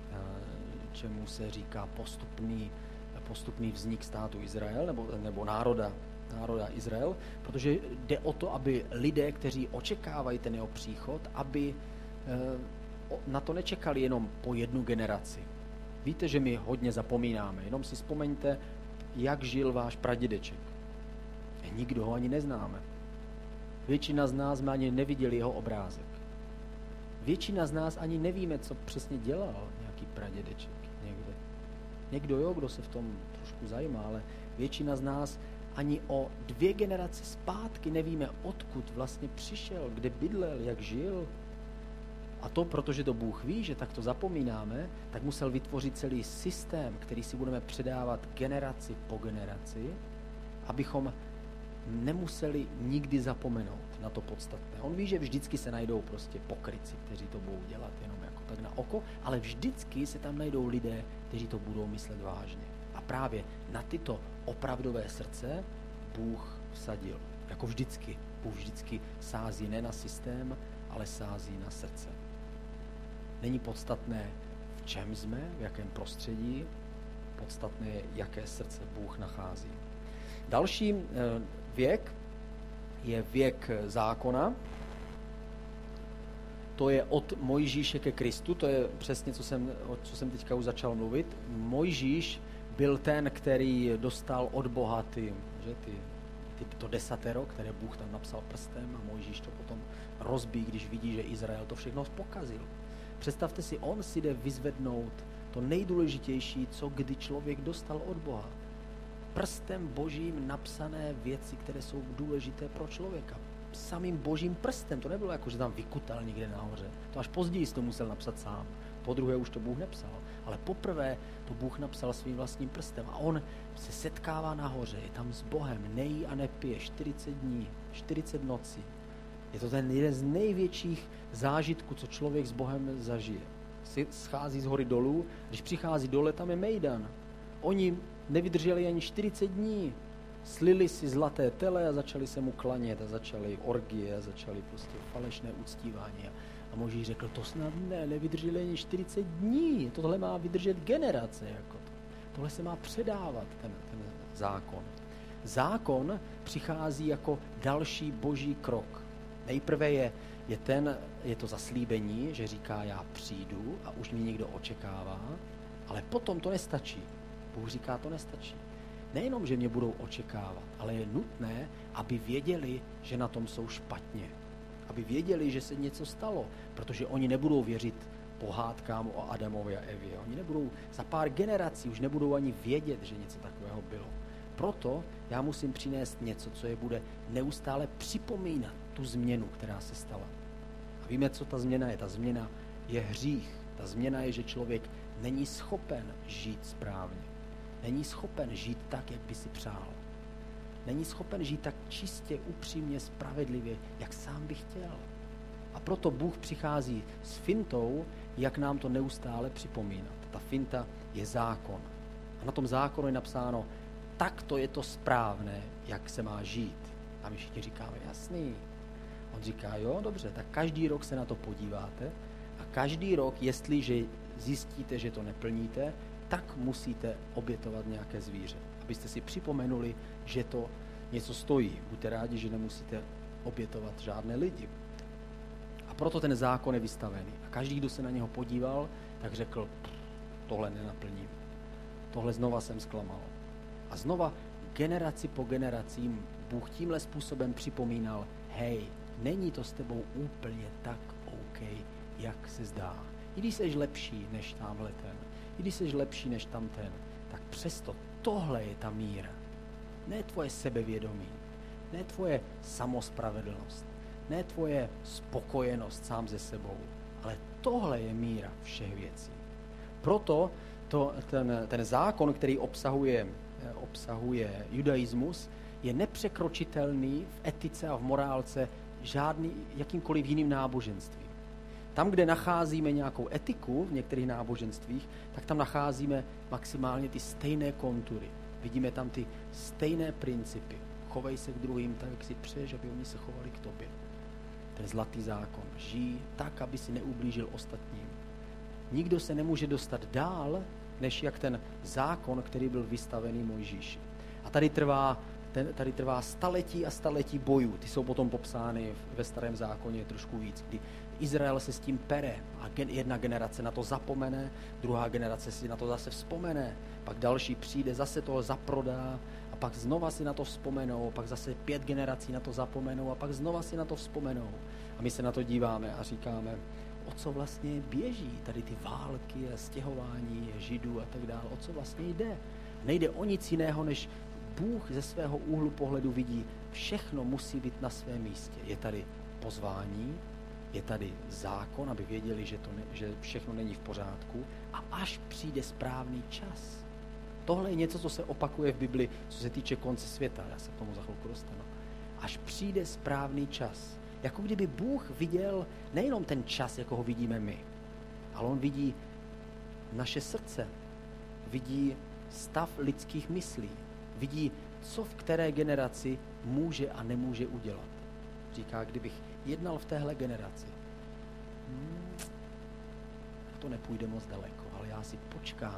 čemu se říká postupný postupný vznik státu Izrael, nebo, nebo národa, národa Izrael, protože jde o to, aby lidé, kteří očekávají ten jeho příchod, aby e, na to nečekali jenom po jednu generaci. Víte, že my hodně zapomínáme, jenom si vzpomeňte, jak žil váš pradědeček. Nikdo ho ani neznáme. Většina z nás jsme ani neviděli jeho obrázek. Většina z nás ani nevíme, co přesně dělal nějaký pradědeček někde. Někdo jo, kdo se v tom trošku zajímá, ale většina z nás ani o dvě generace zpátky nevíme, odkud vlastně přišel, kde bydlel, jak žil. A to, protože to Bůh ví, že tak to zapomínáme, tak musel vytvořit celý systém, který si budeme předávat generaci po generaci, abychom nemuseli nikdy zapomenout na to podstatné. On ví, že vždycky se najdou prostě pokrytci, kteří to budou dělat jenom jako tak na oko, ale vždycky se tam najdou lidé, kteří to budou myslet vážně. A právě na tyto opravdové srdce Bůh vsadil. Jako vždycky. Bůh vždycky sází ne na systém, ale sází na srdce. Není podstatné, v čem jsme, v jakém prostředí, podstatné je, jaké srdce Bůh nachází. Další věk je věk zákona. To je od Mojžíše ke Kristu, to je přesně, co jsem, o co jsem teďka už začal mluvit. Mojžíš byl ten, který dostal od Boha ty, že, ty, ty, to desatero, které Bůh tam napsal prstem a Mojžíš to potom rozbíjí, když vidí, že Izrael to všechno pokazil. Představte si, on si jde vyzvednout to nejdůležitější, co kdy člověk dostal od Boha. Prstem božím napsané věci, které jsou důležité pro člověka. Samým božím prstem. To nebylo jako, že tam vykutal někde nahoře. To až později to musel napsat sám. Po druhé už to Bůh nepsal. Ale poprvé to Bůh napsal svým vlastním prstem. A on se setkává nahoře. Je tam s Bohem. Nejí a nepije. čtyřicet dní. čtyřicet nocí. Je to ten jeden z největších zážitků, co člověk s Bohem zažije. Schází z hory dolů. Když přichází dole, tam je mejdan. Oni nevydrželi ani čtyřicet dní. Slili si zlaté tele a začali se mu klanět a začali orgie a začali prostě falešné uctívání. A Mojžíš řekl, to snad ne, nevydrželi ani čtyřicet dní. Tohle má vydržet generace. Jako to. Tohle se má předávat, ten, ten zákon. Zákon přichází jako další boží krok. Nejprve je, je, ten, je to zaslíbení, že říká, já přijdu a už mě někdo očekává, ale potom to nestačí. Bůh říká, to nestačí. Nejenom, že mě budou očekávat, ale je nutné, aby věděli, že na tom jsou špatně. Aby věděli, že se něco stalo, protože oni nebudou věřit pohádkám o Adamovi a Evě. Oni nebudou, za pár generací už nebudou ani vědět, že něco takového bylo. Proto já musím přinést něco, co je bude neustále připomínat tu změnu, která se stala. A víme, co ta změna je. Ta změna je hřích. Ta změna je, že člověk není schopen žít správně. Není schopen žít tak, jak by si přál. Není schopen žít tak čistě, upřímně, spravedlivě, jak sám by chtěl. A proto Bůh přichází s fintou, jak nám to neustále připomínat. Ta finta je zákon. A na tom zákonu je napsáno, takto je to správné, jak se má žít. A my všichni říkáme, jasný. On říká, jo, dobře, tak každý rok se na to podíváte a každý rok, jestliže zjistíte, že to neplníte, tak musíte obětovat nějaké zvíře. Abyste si připomenuli, že to něco stojí. Buďte rádi, že nemusíte obětovat žádné lidi. A proto ten zákon je vystavený. A každý, kdo se na něho podíval, tak řekl, tohle nenaplním. Tohle znova jsem zklamal. A znova generaci po generacím Bůh tímhle způsobem připomínal, hej, není to s tebou úplně tak OK, jak se zdá. I když jsi lepší než tamhle ten, i když jsi lepší než tamten, tak přesto tohle je ta míra. Ne tvoje sebevědomí, ne tvoje samospravedlnost, ne tvoje spokojenost sám ze sebou, ale tohle je míra všech věcí. Proto to, ten, ten zákon, který obsahuje, obsahuje judaismus, je nepřekročitelný v etice a v morálce žádný, jakýmkoliv jiným náboženstvím. Tam, kde nacházíme nějakou etiku v některých náboženstvích, tak tam nacházíme maximálně ty stejné kontury. Vidíme tam ty stejné principy. Chovej se k druhým tak, jak si přeješ, aby oni se chovali k tobě. Ten zlatý zákon. Žij tak, aby si neublížil ostatním. Nikdo se nemůže dostat dál, než jak ten zákon, který byl vystavený Mojžíši. A tady trvá, ten, tady trvá staletí a staletí bojů. Ty jsou potom popsány ve Starém zákoně trošku víc, kdy Izrael se s tím pere a gen, jedna generace na to zapomene, druhá generace si na to zase vzpomene, pak další přijde, zase to zaprodá a pak znova si na to vzpomenou, pak zase pět generací na to zapomenou a pak znova si na to vzpomenou. A my se na to díváme a říkáme, o co vlastně běží tady ty války a stěhování Židů a tak dále, o co vlastně jde. Nejde o nic jiného, než Bůh ze svého úhlu pohledu vidí, všechno musí být na svém místě. Je tady pozvání, je tady zákon, aby věděli, že, to ne, že všechno není v pořádku a až přijde správný čas. Tohle je něco, co se opakuje v Bibli, co se týče konce světa. Já se k tomu za chvilku dostanu. Až přijde správný čas. Jako kdyby Bůh viděl nejenom ten čas, jako ho vidíme my, ale on vidí naše srdce, vidí stav lidských myslí, vidí, co v které generaci může a nemůže udělat. Říká, kdybych jednal v téhle generaci, hmm, to nepůjde moc daleko, ale já si počkám,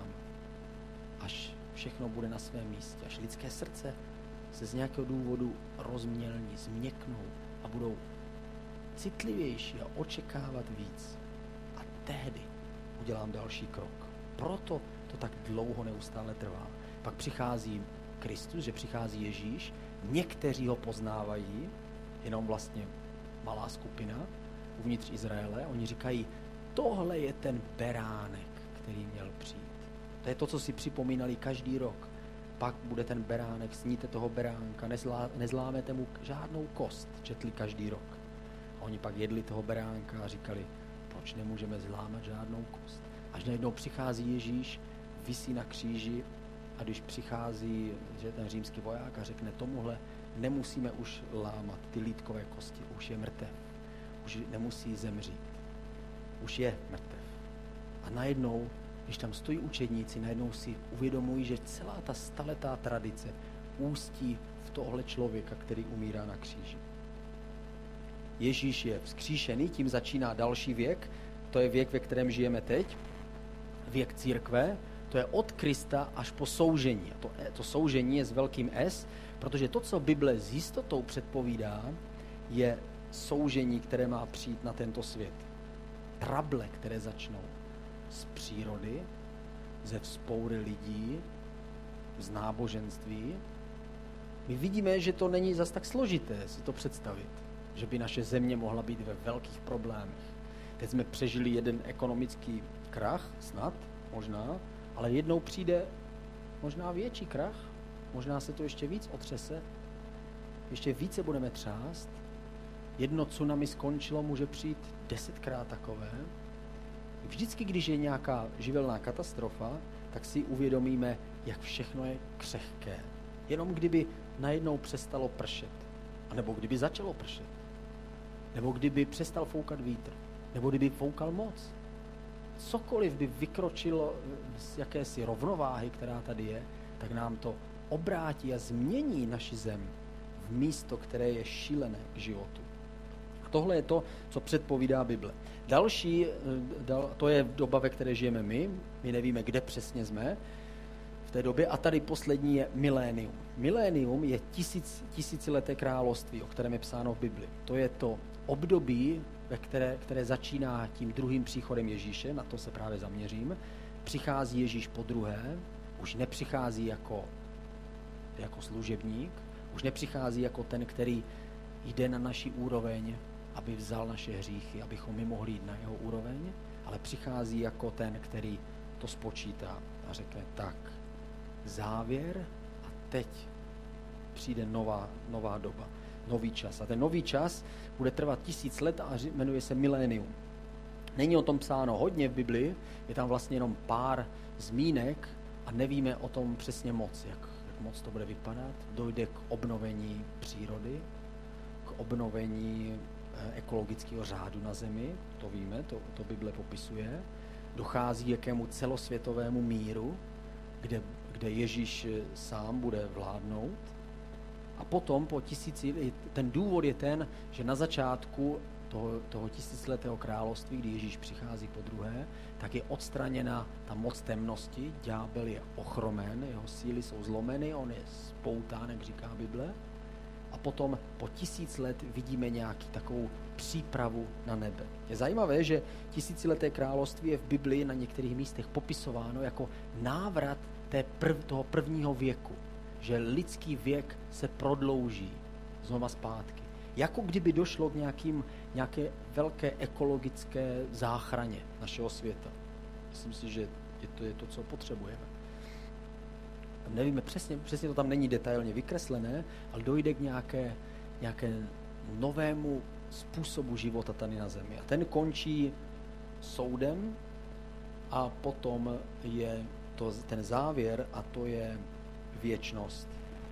až všechno bude na svém místě, až lidské srdce se z nějakého důvodu rozmělní, změknou a budou citlivější a očekávat víc. A tehdy udělám další krok. Proto to tak dlouho neustále trvá. Pak přichází Kristus, že přichází Ježíš, někteří ho poznávají, jenom vlastně malá skupina uvnitř Izraele, oni říkají, tohle je ten beránek, který měl přijít. To je to, co si připomínali každý rok. Pak bude ten beránek, sníte toho beránka, nezlá, nezlámete mu žádnou kost, četli každý rok. A oni pak jedli toho beránka a říkali, proč nemůžeme zlámat žádnou kost. Až najednou přichází Ježíš, visí na kříži a když přichází že ten římský voják a řekne tomuhle, nemusíme už lámat ty lítkové kosti, už je mrtev, už nemusí zemřít, už je mrtev. A najednou, když tam stojí učedníci, najednou si uvědomují, že celá ta staletá tradice ústí v tohle člověka, který umírá na kříži. Ježíš je vzkříšený, tím začíná další věk, to je věk, ve kterém žijeme teď, věk církve, to je od Krista až po soužení. To, to soužení je s velkým S, protože to, co Bible s jistotou předpovídá, je soužení, které má přijít na tento svět. Trable, které začnou z přírody, ze vzpoury lidí, z náboženství. My vidíme, že to není zas tak složité si to představit, že by naše země mohla být ve velkých problémech. Teď jsme přežili jeden ekonomický krach, snad, možná, ale jednou přijde možná větší krach, možná se to ještě víc otřese, ještě více budeme třást. Jedno tsunami skončilo, může přijít desetkrát takové. Vždycky, když je nějaká živelná katastrofa, tak si uvědomíme, jak všechno je křehké. Jenom kdyby najednou přestalo pršet, anebo kdyby začalo pršet, nebo kdyby přestal foukat vítr, nebo kdyby foukal moc. Cokoliv by vykročilo z jakési rovnováhy, která tady je, tak nám to obrátí a změní naši zem v místo, které je šílené k životu. A tohle je to, co předpovídá Bible. Další, to je doba, ve které žijeme my, my nevíme, kde přesně jsme v té době, a tady poslední je milénium. Milénium je tisíc, tisícileté království, o kterém je psáno v Bibli. To je to období, ve které, které začíná tím druhým příchodem Ježíše, na to se právě zaměřím. Přichází Ježíš po druhé, už nepřichází jako, jako služebník, už nepřichází jako ten, který jde na naši úroveň, aby vzal naše hříchy, abychom my mohli jít na jeho úroveň, ale přichází jako ten, který to spočítá a řekne tak, závěr a teď přijde nová, nová doba, nový čas. A ten nový čas bude trvat tisíc let a jmenuje se milénium. Není o tom psáno hodně v Biblii, je tam vlastně jenom pár zmínek a nevíme o tom přesně moc, jak, jak moc to bude vypadat. Dojde k obnovení přírody, k obnovení ekologického řádu na zemi, to víme, to, to Bible popisuje. Dochází k jakému celosvětovému míru, kde, kde Ježíš sám bude vládnout. A potom po tisíci, ten důvod je ten, že na začátku toho, toho tisíciletého království, kdy Ježíš přichází po druhé, tak je odstraněna ta moc temnosti, ďábel je ochromen, jeho síly jsou zlomeny, on je spoután, jak říká Bible. A potom po tisíc let vidíme nějaký takovou přípravu na nebe. Je zajímavé, že tisícileté království je v Biblii na některých místech popisováno jako návrat té prv, toho prvního věku. Že lidský věk se prodlouží znova zpátky. Jako kdyby došlo k nějakým, nějaké velké ekologické záchraně našeho světa. Myslím si, že je to, je to co potřebujeme. Nevíme přesně, přesně to tam není detailně vykreslené, ale dojde k nějaké, nějaké novému způsobu života tady na zemi. A ten končí soudem a potom je to, ten závěr a to je věčnost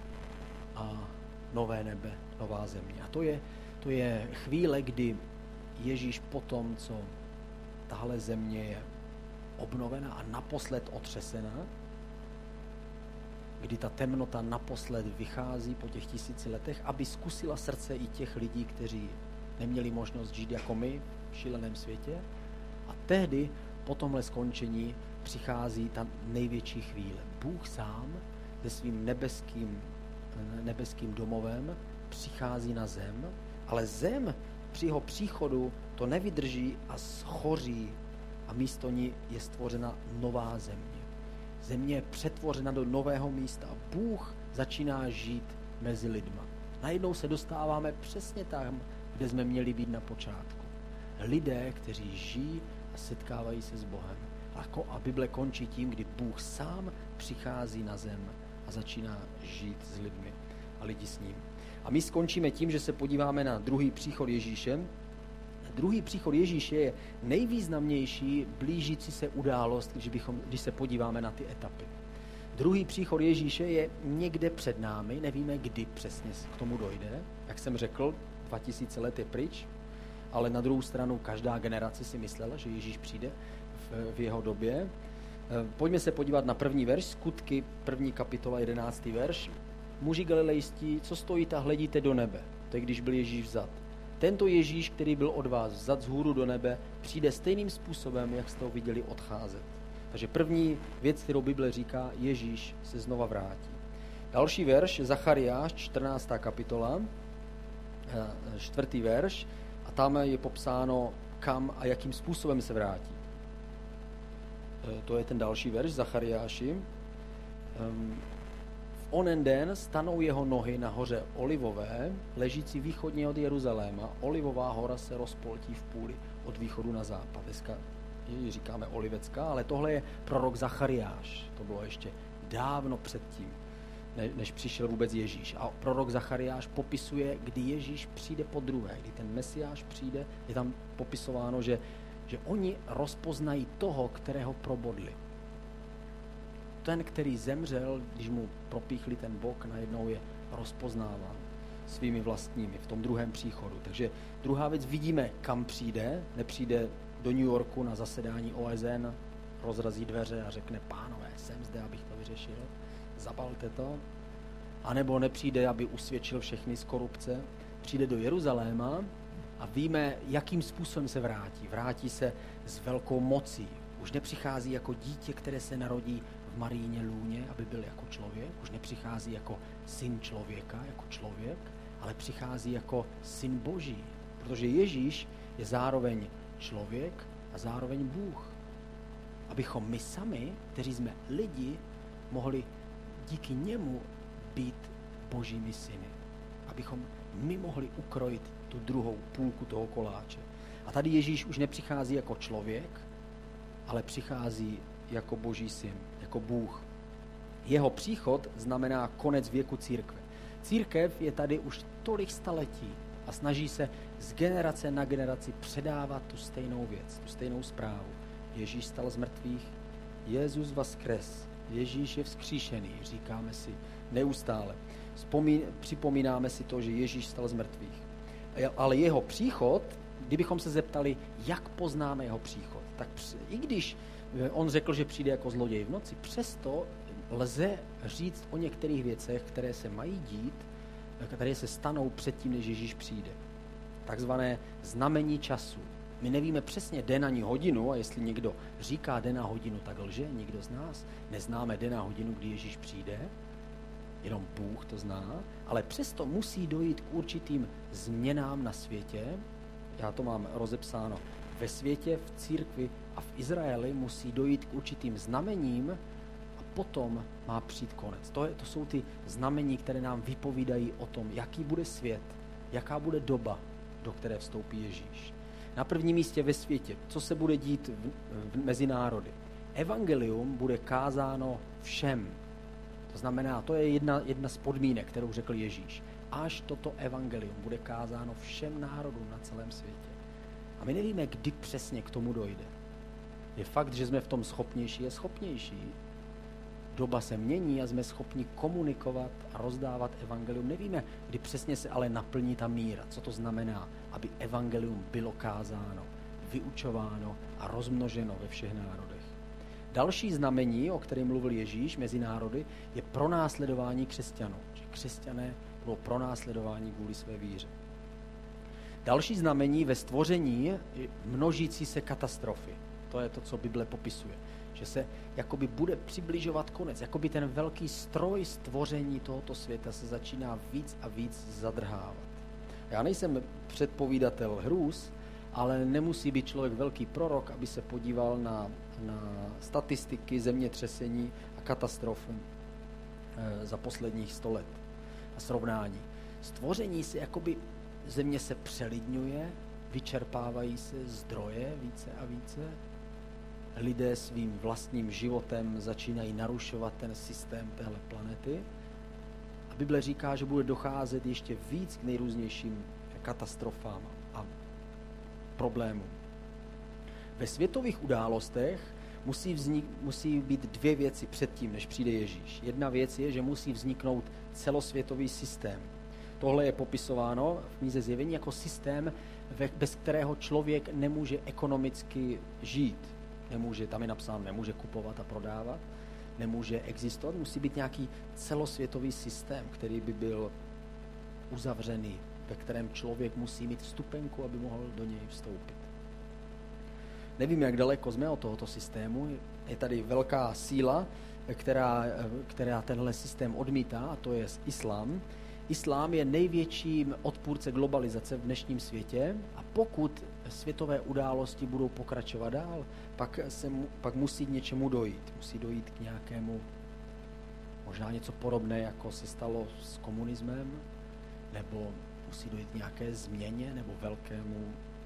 a nové nebe, nová země. A to je, to je chvíle, kdy Ježíš potom, co tahle země je obnovena a naposled otřesena, kdy ta temnota naposled vychází po těch tisíci letech, aby zkusila srdce i těch lidí, kteří neměli možnost žít jako my v šíleném světě. A tehdy po tomhle skončení přichází ta největší chvíle. Bůh sám se svým nebeským, nebeským domovem přichází na zem, ale zem při jeho příchodu to nevydrží a schoří a místo ní je stvořena nová země. Země je přetvořena do nového místa a Bůh začíná žít mezi lidma. Najednou se dostáváme přesně tam, kde jsme měli být na počátku. Lidé, kteří žijí a setkávají se s Bohem. A Bible končí tím, kdy Bůh sám přichází na zem a začíná žít s lidmi a lidi s ním. A my skončíme tím, že se podíváme na druhý příchod Ježíše. Druhý příchod Ježíše je nejvýznamnější blížící se událost, když, bychom, když se podíváme na ty etapy. Druhý příchod Ježíše je někde před námi, nevíme, kdy přesně k tomu dojde. Jak jsem řekl, dva tisíce let je pryč, ale na druhou stranu každá generace si myslela, že Ježíš přijde v, v jeho době. Pojďme se podívat na první verš, Skutky, první kapitola, jedenáctý verš. Muži galilejští, co stojíte a hledíte do nebe? To je, když byl Ježíš vzat. Tento Ježíš, který byl od vás vzat vzhůru do nebe, přijde stejným způsobem, jak jste ho viděli odcházet. Takže první věc, kterou Bible říká, Ježíš se znova vrátí. Další verš, Zachariáš, čtrnáctá kapitola. čtvrtý verš, a tam je popsáno, kam a jakým způsobem se vrátí. To je ten další verš, Zachariáši. V onen den stanou jeho nohy na hoře Olivové, ležící východně od Jeruzaléma. Olivová hora se rozpoltí v půli od východu na západ. Dneska říkáme Olivecká, ale tohle je prorok Zachariáš. To bylo ještě dávno předtím, než přišel vůbec Ježíš. A prorok Zachariáš popisuje, kdy Ježíš přijde po druhé, kdy ten Mesiáš přijde, je tam popisováno, že, že oni rozpoznají toho, kterého probodli. Ten, který zemřel, když mu propíchli ten bok, najednou je rozpoznáván svými vlastními v tom druhém příchodu. Takže druhá věc, vidíme, kam přijde. Nepřijde do New Yorku na zasedání O S N, rozrazí dveře a řekne, pánové, jsem zde, abych to vyřešil, zabalte to. A nebo nepřijde, aby usvědčil všechny z korupce. Přijde do Jeruzaléma a víme, jakým způsobem se vrátí. Vrátí se s velkou mocí. Už nepřichází jako dítě, které se narodí v Maríně lůně, aby byl jako člověk. Už nepřichází jako syn člověka, jako člověk, ale přichází jako syn Boží. Protože Ježíš je zároveň člověk a zároveň Bůh. Abychom my sami, kteří jsme lidi, mohli díky němu být Božími syny. Abychom my mohli ukrojit tu druhou půlku toho koláče. A tady Ježíš už nepřichází jako člověk, ale přichází jako Boží syn, jako Bůh. Jeho příchod znamená konec věku církve. Církev je tady už tolik staletí a snaží se z generace na generaci předávat tu stejnou věc, tu stejnou zprávu. Ježíš stal z mrtvých, Jezus vaskres, Ježíš je vzkříšený, říkáme si neustále. Vzpomín, připomínáme si to, že Ježíš stal z mrtvých. Ale jeho příchod, kdybychom se zeptali, jak poznáme jeho příchod, tak i když on řekl, že přijde jako zloděj v noci, přesto lze říct o některých věcech, které se mají dít, které se stanou předtím, než Ježíš přijde. Takzvané znamení času. My nevíme přesně den ani hodinu, a jestli někdo říká den a hodinu, tak lže. Nikdo z nás neznáme den a hodinu, kdy Ježíš přijde, jenom Bůh to zná, ale přesto musí dojít k určitým změnám na světě. Já to mám rozepsáno. Ve světě, v církvi a v Izraeli musí dojít k určitým znamením a potom má přijít konec. To, je, to jsou ty znamení, které nám vypovídají o tom, jaký bude svět, jaká bude doba, do které vstoupí Ježíš. Na prvním místě ve světě, co se bude dít v, v, mezi národy. Evangelium bude kázáno všem. To znamená, to je jedna, jedna z podmínek, kterou řekl Ježíš. Až toto evangelium bude kázáno všem národům na celém světě. A my nevíme, kdy přesně k tomu dojde. Je fakt, že jsme v tom schopnější, je schopnější. Doba se mění a jsme schopni komunikovat a rozdávat evangelium. Nevíme, kdy přesně se ale naplní ta míra. Co to znamená, aby evangelium bylo kázáno, vyučováno a rozmnoženo ve všech národech. Další znamení, o kterém mluvil Ježíš mezi národy, je pronásledování křesťanů. Že křesťané budou pronásledování kvůli své víře. Další znamení ve stvoření je množící se katastrofy. To je to, co Bible popisuje. Že se jakoby bude přibližovat konec. Jakoby ten velký stroj stvoření tohoto světa se začíná víc a víc zadrhávat. Já nejsem předpovídatel hrůz, ale nemusí být člověk velký prorok, aby se podíval na, na statistiky zemětřesení a katastrof e, za posledních sto let a srovnání. Stvoření se jakoby země se přelidňuje, vyčerpávají se zdroje více a více. Lidé svým vlastním životem začínají narušovat ten systém téhle planety. A Bible říká, že bude docházet ještě víc k nejrůznějším katastrofám a problémům. Ve světových událostech musí, vznik, musí být dvě věci předtím, než přijde Ježíš. Jedna věc je, že musí vzniknout celosvětový systém. Tohle je popisováno v knize Zjevení jako systém, bez kterého člověk nemůže ekonomicky žít. Nemůže, tam je napsáno, nemůže kupovat a prodávat, nemůže existovat, musí být nějaký celosvětový systém, který by byl uzavřený, ve kterém člověk musí mít vstupenku, aby mohl do něj vstoupit. Nevím, jak daleko jsme od tohoto systému. Je tady velká síla, která, která tenhle systém odmítá, a to je islám. Islám je největším odpůrce globalizace v dnešním světě a pokud světové události budou pokračovat dál, pak, se mu, pak musí k něčemu dojít. Musí dojít k nějakému, možná něco podobné, jako se stalo s komunismem, nebo musí dojít k nějaké změně nebo velkému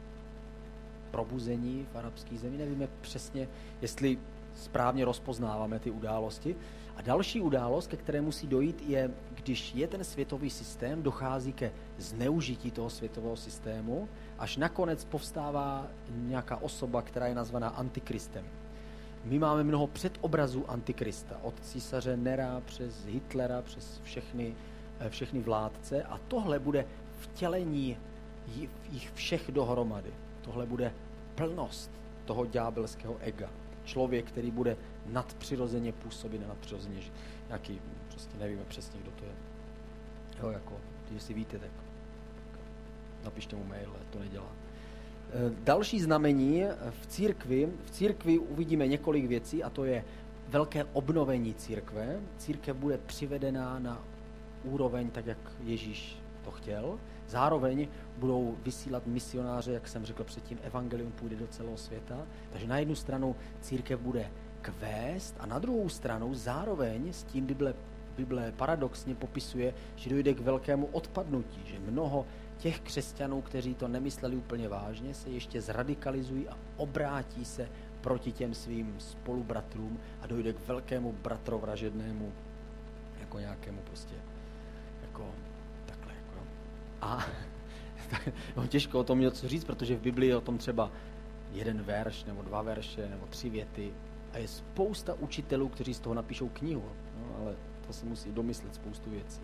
probuzení v arabské zemi. Nevíme přesně, jestli správně rozpoznáváme ty události. A další událost, ke které musí dojít, je, když je ten světový systém, dochází ke zneužití toho světového systému, až nakonec povstává nějaká osoba, která je nazvaná Antikristem. My máme mnoho předobrazů Antikrista, od císaře Nera přes Hitlera, přes všechny, všechny vládce a tohle bude vtělení jich všech dohromady. Tohle bude plnost toho ďábelského ega. Člověk, který bude nadpřirozeně působit a nadpřirozeně žít. Nějaký, prostě nevíme přesně, kdo to je. Jo, jako, jestli víte, tak napište mu mail, to nedělá. Další znamení v církvi, v církvi uvidíme několik věcí a to je velké obnovení církve. Církev bude přivedená na úroveň, tak jak Ježíš to chtěl. Zároveň budou vysílat misionáře, jak jsem řekl předtím, evangelium půjde do celého světa. Takže na jednu stranu církev bude kvést a na druhou stranu zároveň s tím Bible, Bible paradoxně popisuje, že dojde k velkému odpadnutí, že mnoho těch křesťanů, kteří to nemysleli úplně vážně, se ještě zradikalizují a obrátí se proti těm svým spolubratrům a dojde k velkému bratrovražednému, jako nějakému prostě, jako takhle, jako. A no, těžko o tom něco říct, protože v Biblii je o tom třeba jeden verš, nebo dva verše, nebo tři věty a je spousta učitelů, kteří z toho napíšou knihu, no, ale to si musí domyslet spoustu věcí.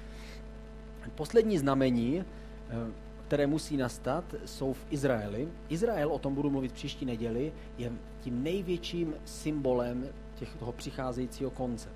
Poslední znamení, které musí nastat, jsou v Izraeli. Izrael, o tom budu mluvit příští neděli, je tím největším symbolem těch, toho přicházejícího konce.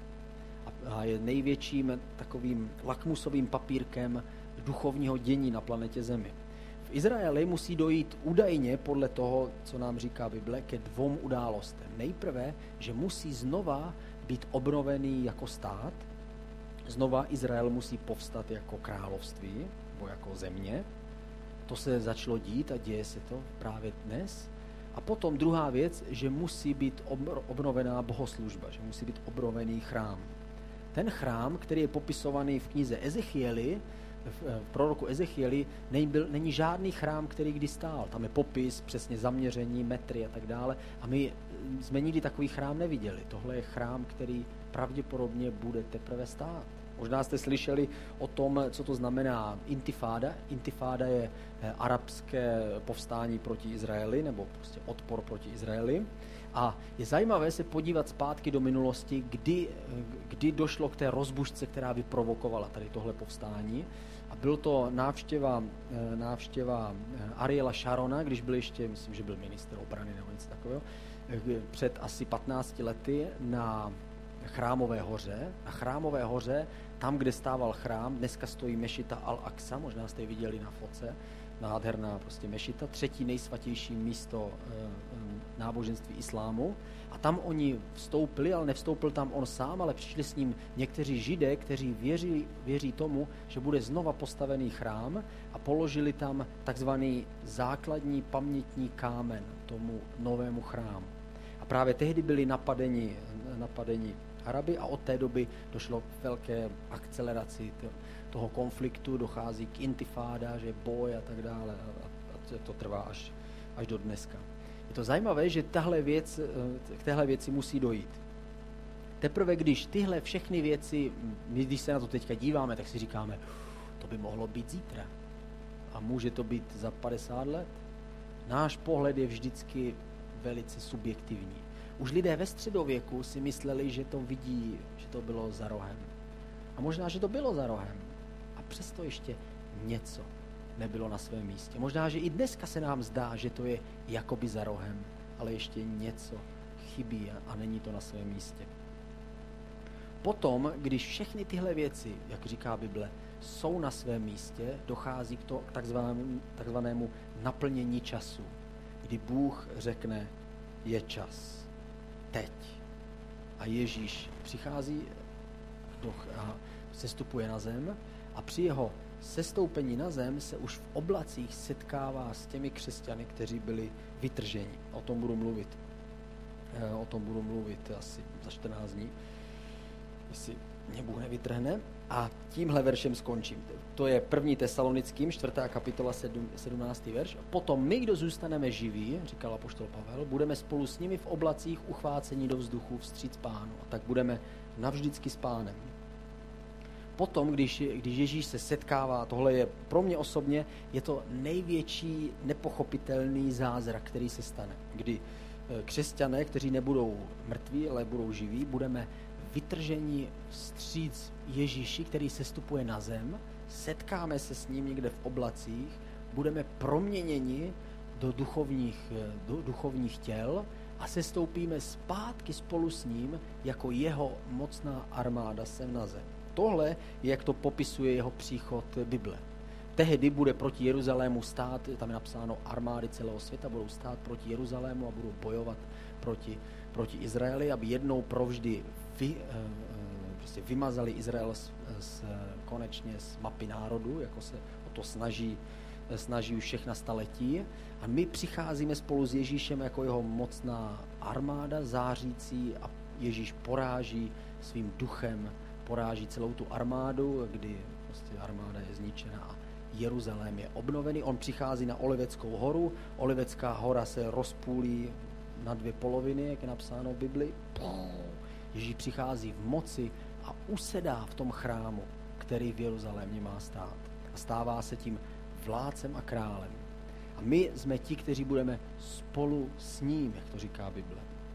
A je největším takovým lakmusovým papírkem duchovního dění na planetě Zemi. V Izraeli musí dojít údajně podle toho, co nám říká Bible, ke dvou událostem. Nejprve, že musí znova být obnovený jako stát, znova Izrael musí povstat jako království, nebo jako země. To se začalo dít a děje se to právě dnes. A potom druhá věc, že musí být obnovená bohoslužba, že musí být obnovený chrám. Ten chrám, který je popisovaný v knize Ezechieli, v proroku Ezechieli, nebyl, není žádný chrám, který kdy stál. Tam je popis, přesně zaměření, metry a tak dále. A my jsme nikdy takový chrám neviděli. Tohle je chrám, který pravděpodobně bude teprve stát. Možná jste slyšeli o tom, co to znamená intifáda. Intifáda je arabské povstání proti Izraeli, nebo prostě odpor proti Izraeli. A je zajímavé se podívat zpátky do minulosti, kdy, kdy došlo k té rozbušce, která vyprovokovala tady tohle povstání. A byl to návštěva, návštěva Ariela Sharona, když byl ještě, myslím, že byl ministr obrany nebo něco takového, před asi patnácti lety na Chrámové hoře. Na Chrámové hoře, tam, kde stával chrám, dneska stojí mešita Al-Aqsa, možná jste ji viděli na foce, nádherná prostě mešita, třetí nejsvatější místo e, náboženství islámu. A tam oni vstoupili, ale nevstoupil tam on sám, ale přišli s ním někteří židé, kteří věří, věří tomu, že bude znova postavený chrám a položili tam takzvaný základní pamětní kámen tomu novému chrámu. A právě tehdy byli napadeni, napadeni Araby a od té doby došlo k velké akceleraci toho konfliktu, dochází k intifáda, že boj a tak dále a to trvá až, až do dneska. Je to zajímavé, že tahle věc, k téhle věci musí dojít. Teprve když tyhle všechny věci, my když se na to teďka díváme, tak si říkáme, to by mohlo být zítra. A může to být za padesát let. Náš pohled je vždycky velice subjektivní. Už lidé ve středověku si mysleli, že to vidí, že to bylo za rohem. A možná, že to bylo za rohem. A přesto ještě něco nebylo na svém místě. Možná, že i dneska se nám zdá, že to je jakoby za rohem, ale ještě něco chybí a není to na svém místě. Potom, když všechny tyhle věci, jak říká Bible, jsou na svém místě, dochází k, to, k takzvanému, takzvanému naplnění času, kdy Bůh řekne, je čas. Teď. A Ježíš přichází do, a sestupuje na zem a při jeho sestoupení na zem se už v oblacích setkává s těmi křesťany, kteří byli vytrženi. O tom budu mluvit. O tom budu mluvit asi za čtrnáct dní, jestli mě Bůh nevytrhne. A tímhle veršem skončím. To je první Tesalonickým, čtvrtá kapitola, sedmnáctý verš. Potom my, kdo zůstaneme živí, říkal apoštol Pavel, budeme spolu s nimi v oblacích uchvácení do vzduchu vstříc Pánu. A tak budeme navždycky s Pánem. Potom, když, když Ježíš se setkává, tohle je pro mě osobně, je to největší nepochopitelný zázrak, který se stane. Kdy křesťané, kteří nebudou mrtví, ale budou živí, budeme vytržení vstříc Ježíši, který sestupuje na zem, setkáme se s ním někde v oblacích, budeme proměněni do duchovních, do duchovních těl a sestoupíme zpátky spolu s ním jako jeho mocná armáda sem na zem. Tohle je, jak to popisuje jeho příchod Bible. Tehdy bude proti Jeruzalému stát, tam je napsáno, armády celého světa budou stát proti Jeruzalému a budou bojovat proti, proti Izraeli, aby jednou provždy vy, prostě vymazali Izrael z, z, konečně z mapy národu, jako se o to snaží, snaží už všechna staletí. A my přicházíme spolu s Ježíšem jako jeho mocná armáda zářící a Ježíš poráží svým duchem, poráží celou tu armádu, kdy prostě armáda je zničena a Jeruzalém je obnovený. On přichází na Oliveckou horu, Olivecká hora se rozpůlí na dvě poloviny, jak je napsáno v Bibli. Ježíš přichází v moci a usedá v tom chrámu, který v Jeruzalémě má stát. A stává se tím vládcem a králem. A my jsme ti, kteří budeme spolu s ním, jak to říká Bible.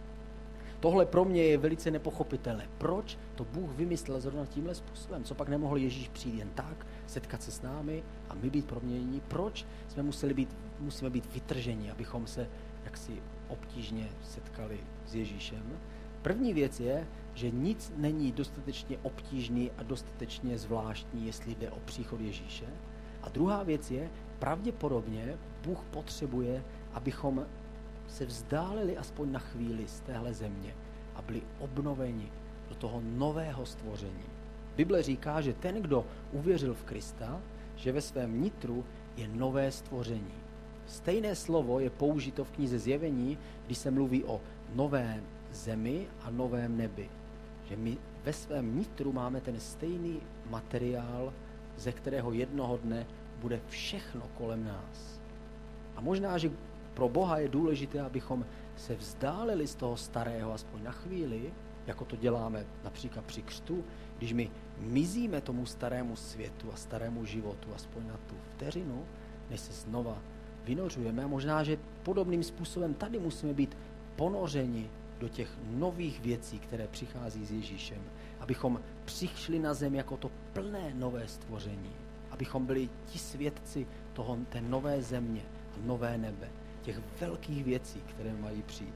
Tohle pro mě je velice nepochopitelné. Proč to Bůh vymyslel zrovna tímhle způsobem? Co pak nemohl Ježíš přijít jen tak, setkat se s námi a my být proměnění? Proč jsme museli být, musíme být vytrženi, abychom se jaksi obtížně setkali s Ježíšem? První věc je, že nic není dostatečně obtížný a dostatečně zvláštní, jestli jde o příchod Ježíše. A druhá věc je, pravděpodobně Bůh potřebuje, abychom se vzdálili aspoň na chvíli z téhle země a byli obnoveni do toho nového stvoření. Bible říká, že ten, kdo uvěřil v Krista, že ve svém nitru je nové stvoření. Stejné slovo je použito v knize Zjevení, když se mluví o nové zemi a novém nebi. Že my ve svém nitru máme ten stejný materiál, ze kterého jednoho dne bude všechno kolem nás. A možná, že pro Boha je důležité, abychom se vzdálili z toho starého aspoň na chvíli, jako to děláme například při křtu, když my mizíme tomu starému světu a starému životu aspoň na tu vteřinu, než se znova vynořujeme. A možná, že podobným způsobem tady musíme být ponořeni do těch nových věcí, které přichází s Ježíšem, abychom přišli na zem jako to plné nové stvoření, abychom byli ti svědci toho, té nové země a nové nebe, těch velkých věcí, které mají přijít.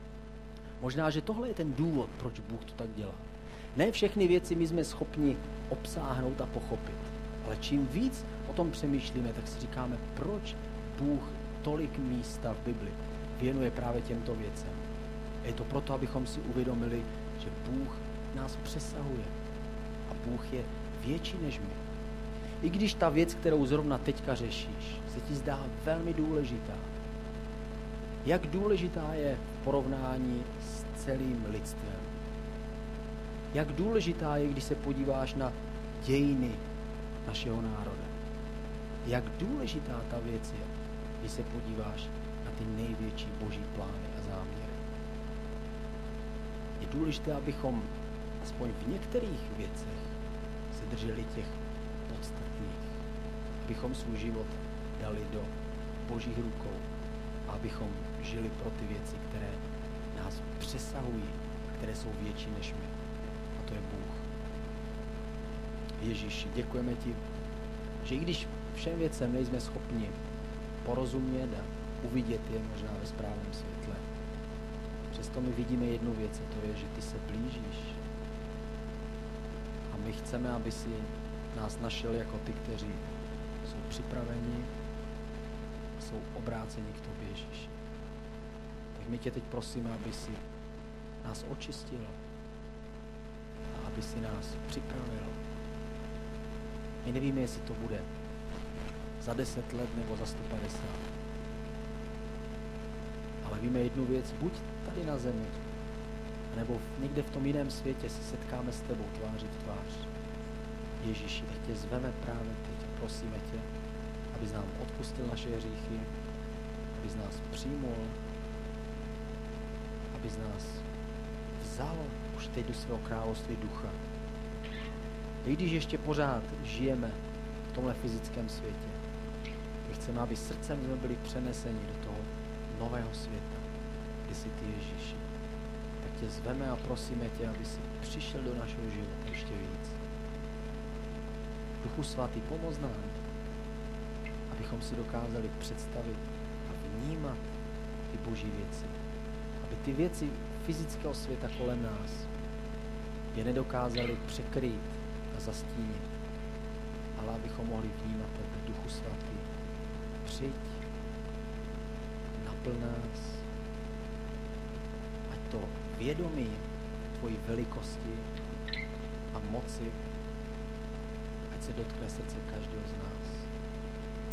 Možná, že tohle je ten důvod, proč Bůh to tak dělá. Ne všechny věci my jsme schopni obsáhnout a pochopit, ale čím víc o tom přemýšlíme, tak si říkáme, proč Bůh tolik místa v Bibli věnuje právě těmto věcem. Je to proto, abychom si uvědomili, že Bůh nás přesahuje a Bůh je větší než my. I když ta věc, kterou zrovna teďka řešíš, se ti zdá velmi důležitá. Jak důležitá je v porovnání s celým lidstvem? Jak důležitá je, když se podíváš na dějiny našeho národa? Jak důležitá ta věc je, když se podíváš na ty největší boží plány a záměry? Je důležité, abychom aspoň v některých věcech se drželi těch podstatných. Abychom svůj život dali do božích rukou a abychom žili pro ty věci, které nás přesahují, které jsou větší než my. A to je Bůh. Ježíši, děkujeme ti, že i když všem věcem nejsme schopni porozumět a uvidět je možná ve správném světle, přesto my vidíme jednu věc, a to je, že ty se blížíš. A my chceme, aby si nás našel jako ty, kteří jsou připraveni a jsou obráceni k tobě, Ježíši. Tak my tě teď prosíme, aby si nás očistil a aby si nás připravil My nevíme, jestli to bude za deset let nebo za sto padesát. Ale víme jednu věc, buď tady na zemi, nebo někde v tom jiném světě se setkáme s tebou tváří v tvář. Ježíši, tak tě zveme právě teď, prosíme tě, abys nám odpustil naše hříchy, abys nás přijmul, abys nás vzal už teď do svého království ducha. I když ještě pořád žijeme v tomhle fyzickém světě, my chceme, aby srdcem jsme byli přeneseni do toho nového světa, kdy jsi ty, Ježíši. Tak tě zveme a prosíme tě, aby jsi přišel do našeho života ještě víc. Duchu svatý, pomoz nám, abychom si dokázali představit a vnímat ty boží věci. Aby ty věci fyzického světa kolem nás je nedokázali překrýt a zastínit, ale abychom mohli vnímat ten Duchu svatý. Přijď, naplň nás, ať to vědomí tvojí velikosti a moci, ať se dotkne srdce každého z nás.